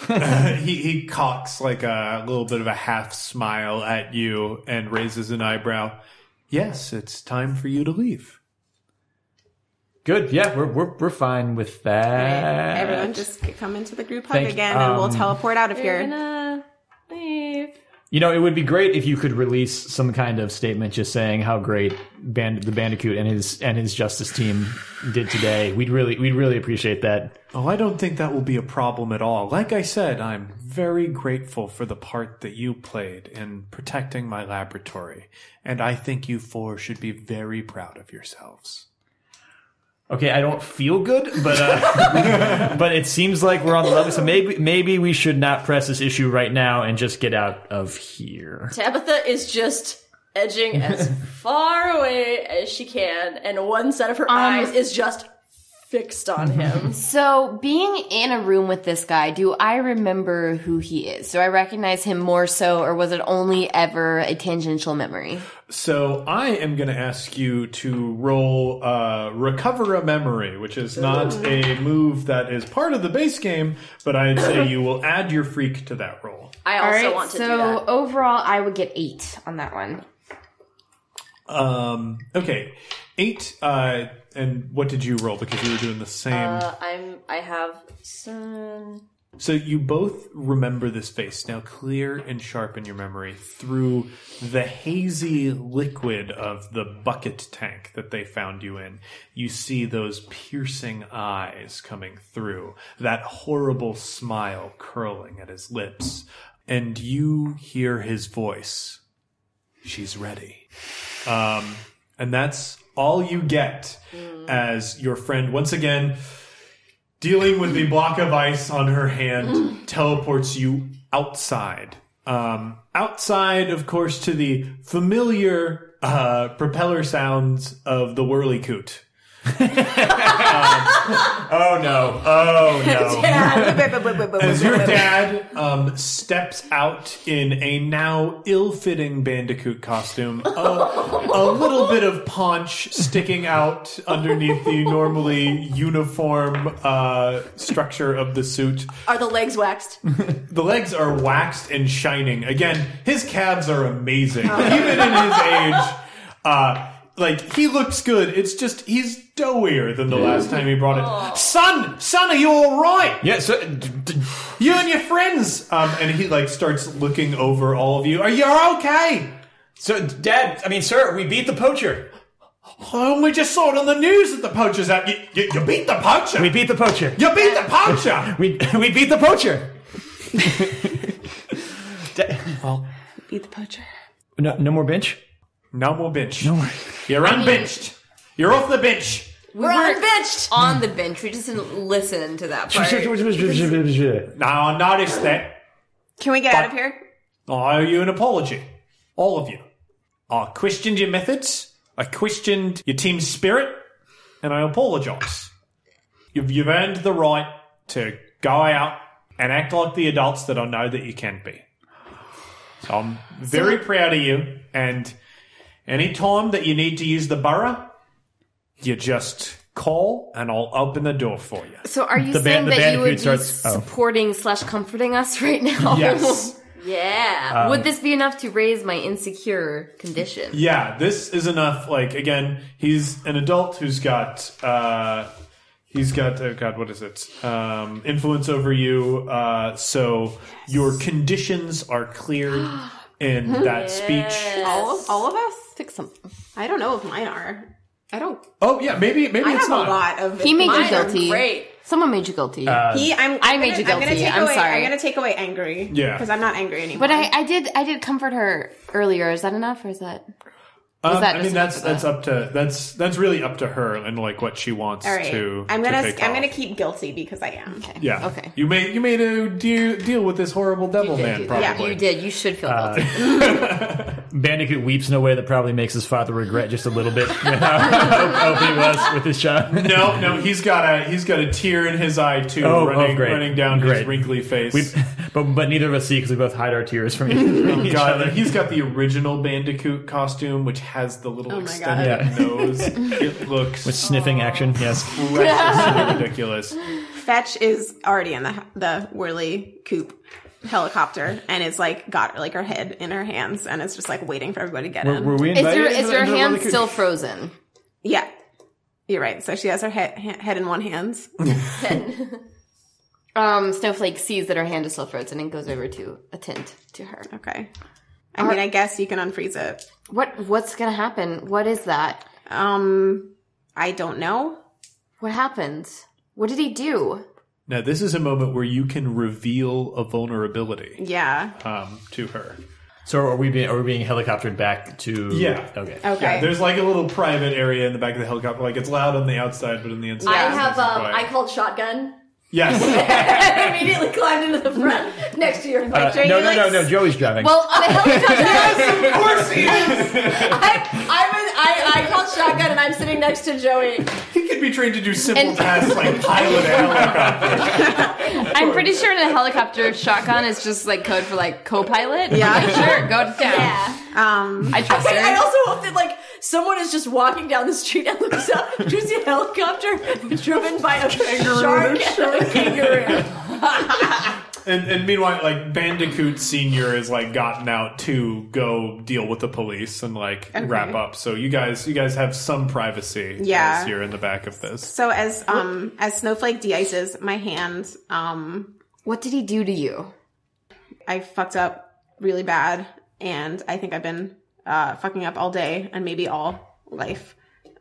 He cocks like a little bit of a half smile at you and raises an eyebrow. Yes, it's time for you to leave. Good. Yeah, we're fine with that. Everyone just come into the group hug Thank- again and we'll teleport out of here. Gonna leave. You know, it would be great if you could release some kind of statement just saying how great the Bandicoot and his justice team did today. We'd really appreciate that. Oh, I don't think that will be a problem at all. Like I said, I'm very grateful for the part that you played in protecting my laboratory, and I think you 4 should be very proud of yourselves. Okay, I don't feel good, but but it seems like we're on the level. So maybe we should not press this issue right now and just get out of here. Tabitha is just edging as far away as she can, and one set of her eyes is just fixed on him. So, being in a room with this guy, do I remember who he is? Do I recognize him more so, or was it only ever a tangential memory? So I am going to ask you to roll Recover a Memory, which is not a move that is part of the base game, but I'd say you will add your freak to that roll. I also want to do that. overall, I would get 8 on that one. Okay. 8. And what did you roll? Because you were doing the same. I have some. So you both remember this face now, clear and sharp in your memory, through the hazy liquid of the bucket tank that they found you in. You see those piercing eyes coming through, that horrible smile curling at his lips, and you hear his voice. She's ready. And that's all you get as your friend, once again, dealing with the block of ice on her hand, teleports you outside. Outside, of course, to the familiar propeller sounds of the Whirlycoot. Oh no! Oh no! As your dad steps out in a now ill-fitting Bandicoot costume, a little bit of paunch sticking out underneath the normally uniform structure of the suit. Are the legs waxed? The legs are waxed and shining. Again, his calves are amazing. Even in his age, he looks good. It's just, he's doughier than the last time he brought it. Son, are you alright? Yeah, so, You and your friends. And he starts looking over all of you. Are you okay? Dad, sir, we beat the poacher. Oh, we just saw it on the news that the poacher's out. You beat the poacher? We beat the poacher. You beat the poacher? We beat the poacher. Beat the poacher. No more bench? No more bench. No more. You're unbenched. You're off the bench. We're unbenched. On the bench. We just didn't listen to that part. Now, I noticed that. Can we get out of here? I owe you an apology. All of you. I questioned your methods. I questioned your team spirit. And I apologise. You've earned the right to go out and act like the adults that I know that you can be. So I'm very proud of you. And any time that you need to use the borough, you just call and I'll open the door for you. So are you The saying ban- the that you would Bandicoot be starts- oh. supporting / comforting us right now? Yes. Yeah. Would this be enough to raise my insecure condition? Yeah, this is enough. Again, he's an adult who's got, oh God, what is it? Influence over you. So your conditions are cleared in that speech. All of us? Pick some. I don't know if mine are. I don't. Oh yeah, maybe I it's have not. a lot of. He made you Mine are guilty. great. Someone made you guilty. I made you guilty. take I'm away, sorry. I'm gonna take away angry. Yeah. Because I'm not angry anymore. but I did comfort her earlier. Is that enough, or is that? Was that just that's up to that's really up to her and what she wants All right. to. I'm to take gonna off. keep guilty because I am. Okay. Yeah. Okay. You made a deal with this horrible devil man. Probably. Yeah, You did. You should feel guilty. Bandicoot weeps in a way that probably makes his father regret just a little bit how he was with his child. No, he's got a tear in his eye too, great. running down his Great. wrinkly face. But neither of us see because we both hide our tears from each God, other. he's got the original Bandicoot costume, which has the little my extended God. nose. It looks With sniffing action, yes. recklessly ridiculous. Fetch is already in the Whirly Coop helicopter and is got her head in her hands and is just waiting for everybody to get in. Were we Is invited? your into the hand Whirly Coop? still frozen? Yeah, you're right. So she has her head in one hand. Snowflake sees that her hand is still frozen and goes over to attend to her. Okay. I guess you can unfreeze it. What's gonna happen? What is that? I don't know. What happened? What did he do? Now, this is a moment where you can reveal a vulnerability Yeah. to her. So are we being helicoptered back to? Yeah. Okay. Okay. Yeah, there's a little private area in the back of the helicopter. It's loud on the outside, but on the inside, I it's have nice and quiet. I called shotgun. Yes. I immediately climbed into the front next to your mic. No. Joey's driving. Well, on a helicopter. Of course he is. I called shotgun and I'm sitting next to Joey. He could be trained to do simple tasks like pilot a helicopter. I'm pretty sure in a helicopter, shotgun is just code for co-pilot. Yeah. Like, sure, go down. Yeah. I trust her. I also hope that someone is just walking down the street and looks up. Do you see a helicopter driven by a shark and a kangaroo? And meanwhile, like Bandicoot Senior is like gotten out to go deal with the police and like wrap up. So you guys have some privacy. Yeah. As you're in the back of this. So as Snowflake de-ices my hand, What did he do to you? I fucked up really bad, and I think I've been fucking up all day and maybe all life.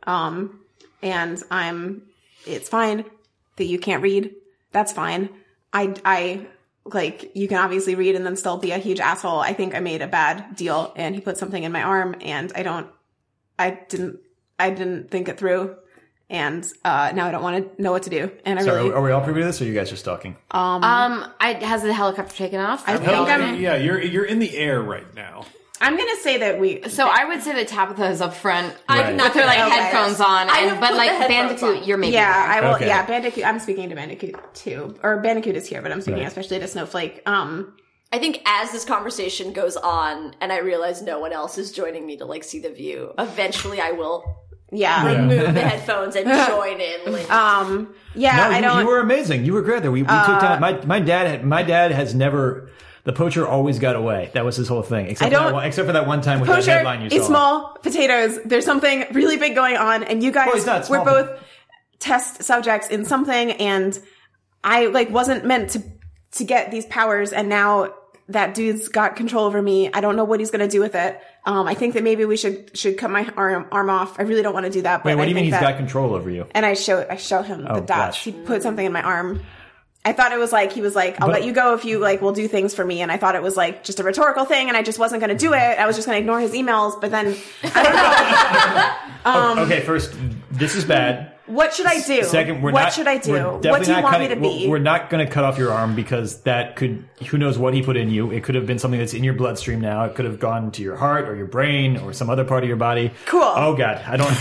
And it's fine that you can't read. That's fine. I like, you can obviously read and then still be a huge asshole. I think I made a bad deal, and he put something in my arm, and I didn't think it through. And now I don't want to know what to do. And Are we all privy to this, or you guys just talking? Has the helicopter taken off? You're in the air right now. I'm gonna say that So I would say that Tabitha is up front Right. with her like headphones on, I would but put like the headphones Bandicoot, on. you're making. yeah, I will. Okay. Yeah, Bandicoot. I'm speaking to Bandicoot too, or Bandicoot is here, but I'm speaking Right. especially to Snowflake. I think as this conversation goes on, and I realize no one else is joining me to like see the view, eventually I will Yeah. remove the headphones and join in. Like, Yeah, No, I don't. you were amazing. You were great there. We took time. My dad has never. The poacher always got away. That was his whole thing. Except for that one time with that Poacher, headline you saw. it's small potatoes. There's something really big going on, and you guys Well, it's not were small both test subjects in something, and I like wasn't meant to get these powers, and now that dude's got control over me. I don't know what he's gonna do with it. I think that maybe we should cut my arm off. I really don't want to do that. But Wait, what do you mean he's that, got control over you? And I show him the dots. gosh. He put something in my arm. I thought it was like, he was like, I'll let you go if you like will do things for me. And I thought it was like just a rhetorical thing, and I just wasn't going to do it. I was just going to ignore his emails. But then I don't know. Okay, first, this is bad. What should I do? Second, what should I do? What do you want me to be? We're not going to cut off your arm because that could, who knows what he put in you. It could have been something that's in your bloodstream now. It could have gone to your heart or your brain or some other part of your body. Cool. Oh God, I don't.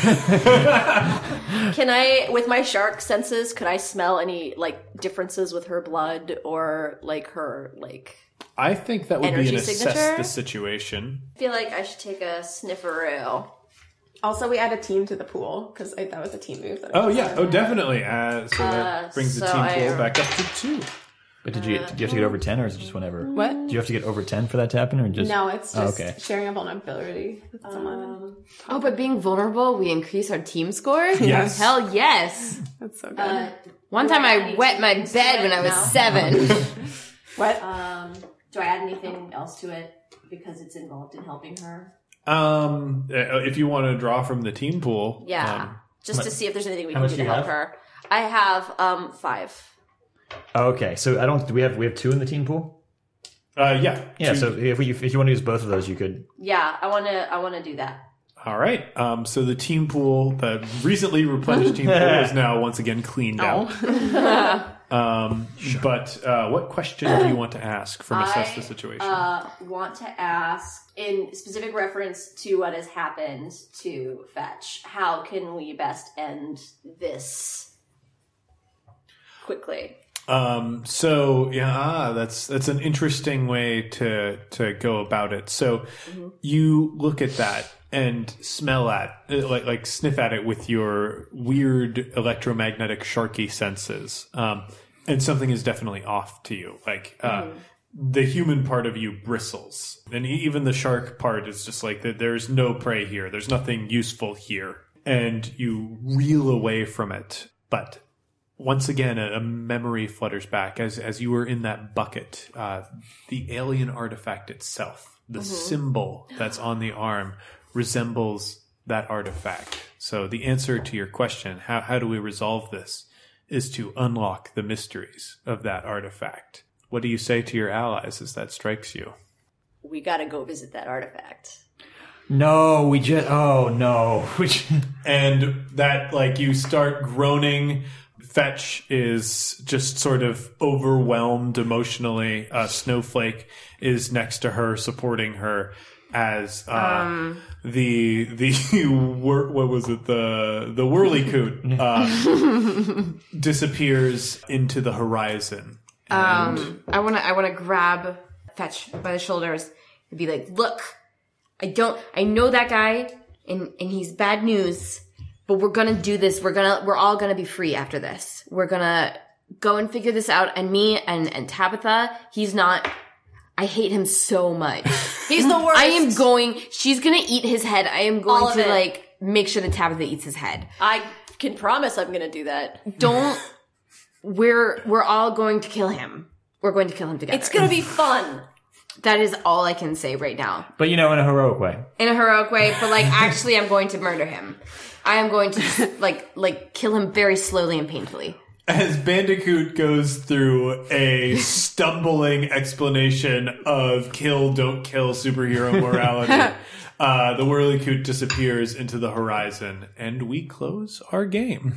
can I, with my shark senses, could I smell any like differences with her blood or like her like? I think that would be Energy an assess signature? the situation. I feel like I should take a snifferoo. Also, we add a team to the pool because that was a team move. That I Oh was yeah, on. oh definitely. So that brings the so team I- pool back up to 2. But do you have to get over 10 or is it just whenever? What? Do you have to get over 10 for that to happen or just? No, it's just okay. sharing a vulnerability with someone. Oh, but being vulnerable, we increase our team score? Yes. Hell yes. That's so good. One time I wet my bed when I was 7. What? Do I add anything else to it because it's involved in helping her? If you want to draw from the team pool, Yeah, just to see if there's anything we how can much do do to you help have? her. I have 5. Okay, so I don't. Do we have 2 in the team pool? yeah, Yeah. 2. So if you want to use both of those, you could. Yeah, I want to do that. All right. So the team pool, the recently replenished team pool, is now once again cleaned out. But what question do you want to ask from assess the situation? Want to ask, in specific reference to what has happened to Fetch, how can we best end this quickly? So yeah, that's an interesting way to go about it. So you look at that and smell at like sniff at it with your weird electromagnetic sharky senses. And something is definitely off to you. Like the human part of you bristles. And even the shark part is just like that there's no prey here. There's nothing useful here. And you reel away from it. But once again, a memory flutters back as you were in that bucket. The alien artifact itself, the symbol that's on the arm, resembles that artifact. So the answer to your question, how do we resolve this, is to unlock the mysteries of that artifact. What do you say to your allies as that strikes you? We gotta go visit that artifact. No, we just. Oh no. And that, like, you start groaning. Fetch is just sort of overwhelmed emotionally. Snowflake is next to her, supporting her as what was it, the whirlicoot disappears into the horizon. And I wanna grab Fetch by the shoulders and be like, look, I know that guy and he's bad news, but we're gonna do this. We're all gonna be free after this. We're gonna go and figure this out. And me and Tabitha, I hate him so much. He's the worst. She's gonna eat his head. I am All going of to it. like make sure that Tabitha eats his head. I can promise I'm gonna do that. We're all going to kill him. We're going to kill him together. It's gonna be fun. That is all I can say right now. But in a heroic way. In a heroic way, but like actually I'm going to murder him. I am going to like kill him very slowly and painfully. As Bandicoot goes through a stumbling explanation of kill, don't kill superhero morality, the Whirlicoot disappears into the horizon, and we close our game.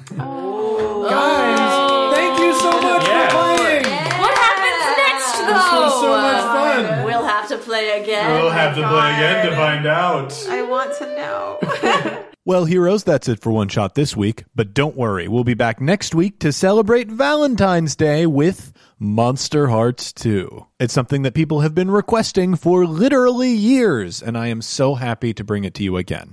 Guys, thank you so much for playing! What happens next though? This was so much fun! We'll have to play again. We'll have to play again to find out. I want to know. Well, heroes, that's it for One Shot this week. But don't worry, we'll be back next week to celebrate Valentine's Day with Monster Hearts 2. It's something that people have been requesting for literally years, and I am so happy to bring it to you again.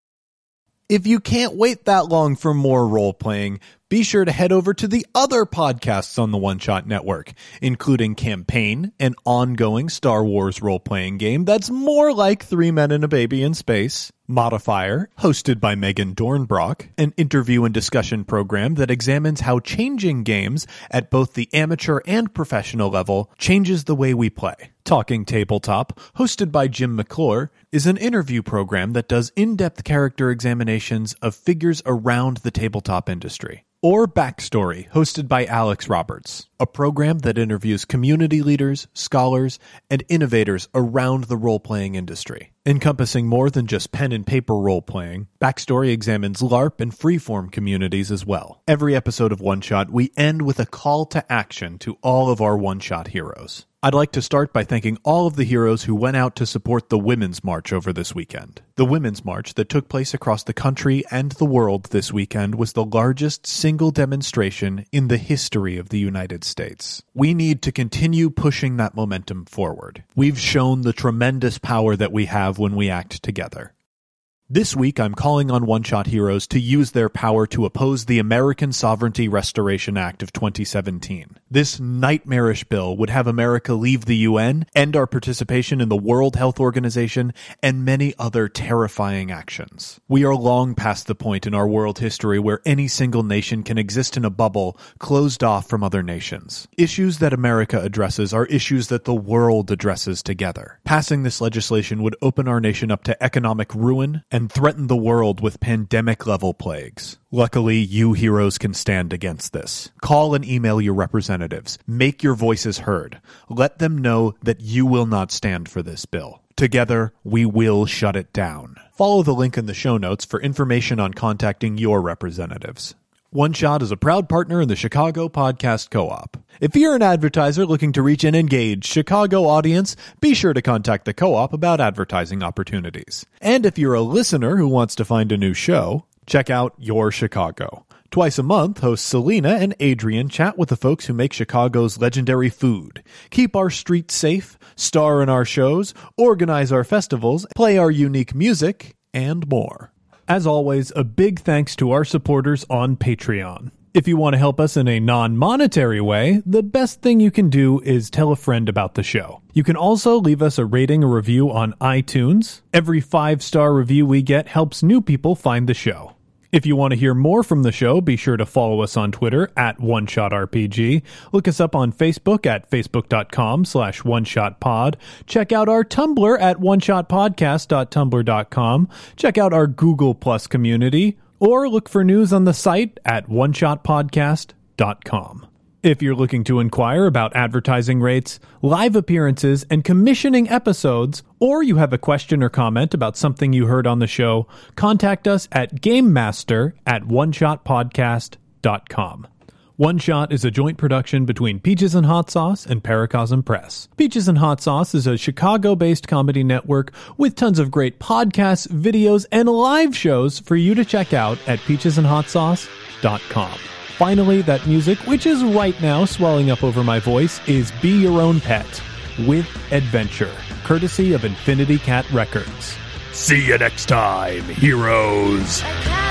If you can't wait that long for more role-playing, be sure to head over to the other podcasts on the One Shot Network, including Campaign, an ongoing Star Wars role-playing game that's more like 3 Men and a Baby in Space, Modifier, hosted by Megan Dornbrock, an interview and discussion program that examines how changing games at both the amateur and professional level changes the way we play. Talking Tabletop, hosted by Jim McClure, is an interview program that does in-depth character examinations of figures around the tabletop industry. Or Backstory, hosted by Alex Roberts, a program that interviews community leaders, scholars, and innovators around the role-playing industry. Encompassing more than just pen and paper role-playing, Backstory examines LARP and freeform communities as well. Every episode of One Shot, we end with a call to action to all of our One Shot heroes. I'd like to start by thanking all of the heroes who went out to support the Women's March over this weekend. The Women's March that took place across the country and the world this weekend was the largest single demonstration in the history of the United States. We need to continue pushing that momentum forward. We've shown the tremendous power that we have when we act together. This week, I'm calling on One Shot heroes to use their power to oppose the American Sovereignty Restoration Act of 2017. This nightmarish bill would have America leave the UN, end our participation in the World Health Organization, and many other terrifying actions. We are long past the point in our world history where any single nation can exist in a bubble, closed off from other nations. Issues that America addresses are issues that the world addresses together. Passing this legislation would open our nation up to economic ruin and threaten the world with pandemic-level plagues. Luckily, you heroes can stand against this. Call and email your representatives. Make your voices heard. Let them know that you will not stand for this bill. Together, we will shut it down. Follow the link in the show notes for information on contacting your representatives. One Shot is a proud partner in the Chicago Podcast Co-op. If you're an advertiser looking to reach an engaged Chicago audience, be sure to contact the Co-op about advertising opportunities. And if you're a listener who wants to find a new show, check out Your Chicago. Twice a month, hosts Selena and Adrian chat with the folks who make Chicago's legendary food, keep our streets safe, star in our shows, organize our festivals, play our unique music, and more. As always, a big thanks to our supporters on Patreon. If you want to help us in a non-monetary way, the best thing you can do is tell a friend about the show. You can also leave us a rating or review on iTunes. Every 5-star review we get helps new people find the show. If you want to hear more from the show, be sure to follow us on Twitter at OneShotRPG. Look us up on Facebook at facebook.com/OneShotPod. Check out our Tumblr at OneShotPodcast.tumblr.com. Check out our Google Plus community, or look for news on the site at OneShotPodcast.com. If you're looking to inquire about advertising rates, live appearances, and commissioning episodes, or you have a question or comment about something you heard on the show, contact us at GameMaster@OneShotPodcast.com. One Shot is a joint production between Peaches and Hot Sauce and Paracosm Press. Peaches and Hot Sauce is a Chicago-based comedy network with tons of great podcasts, videos, and live shows for you to check out at peachesandhotsauce.com. Finally, that music, which is right now swelling up over my voice, is Be Your Own Pet with Adventure, courtesy of Infinity Cat Records. See you next time, heroes! A cat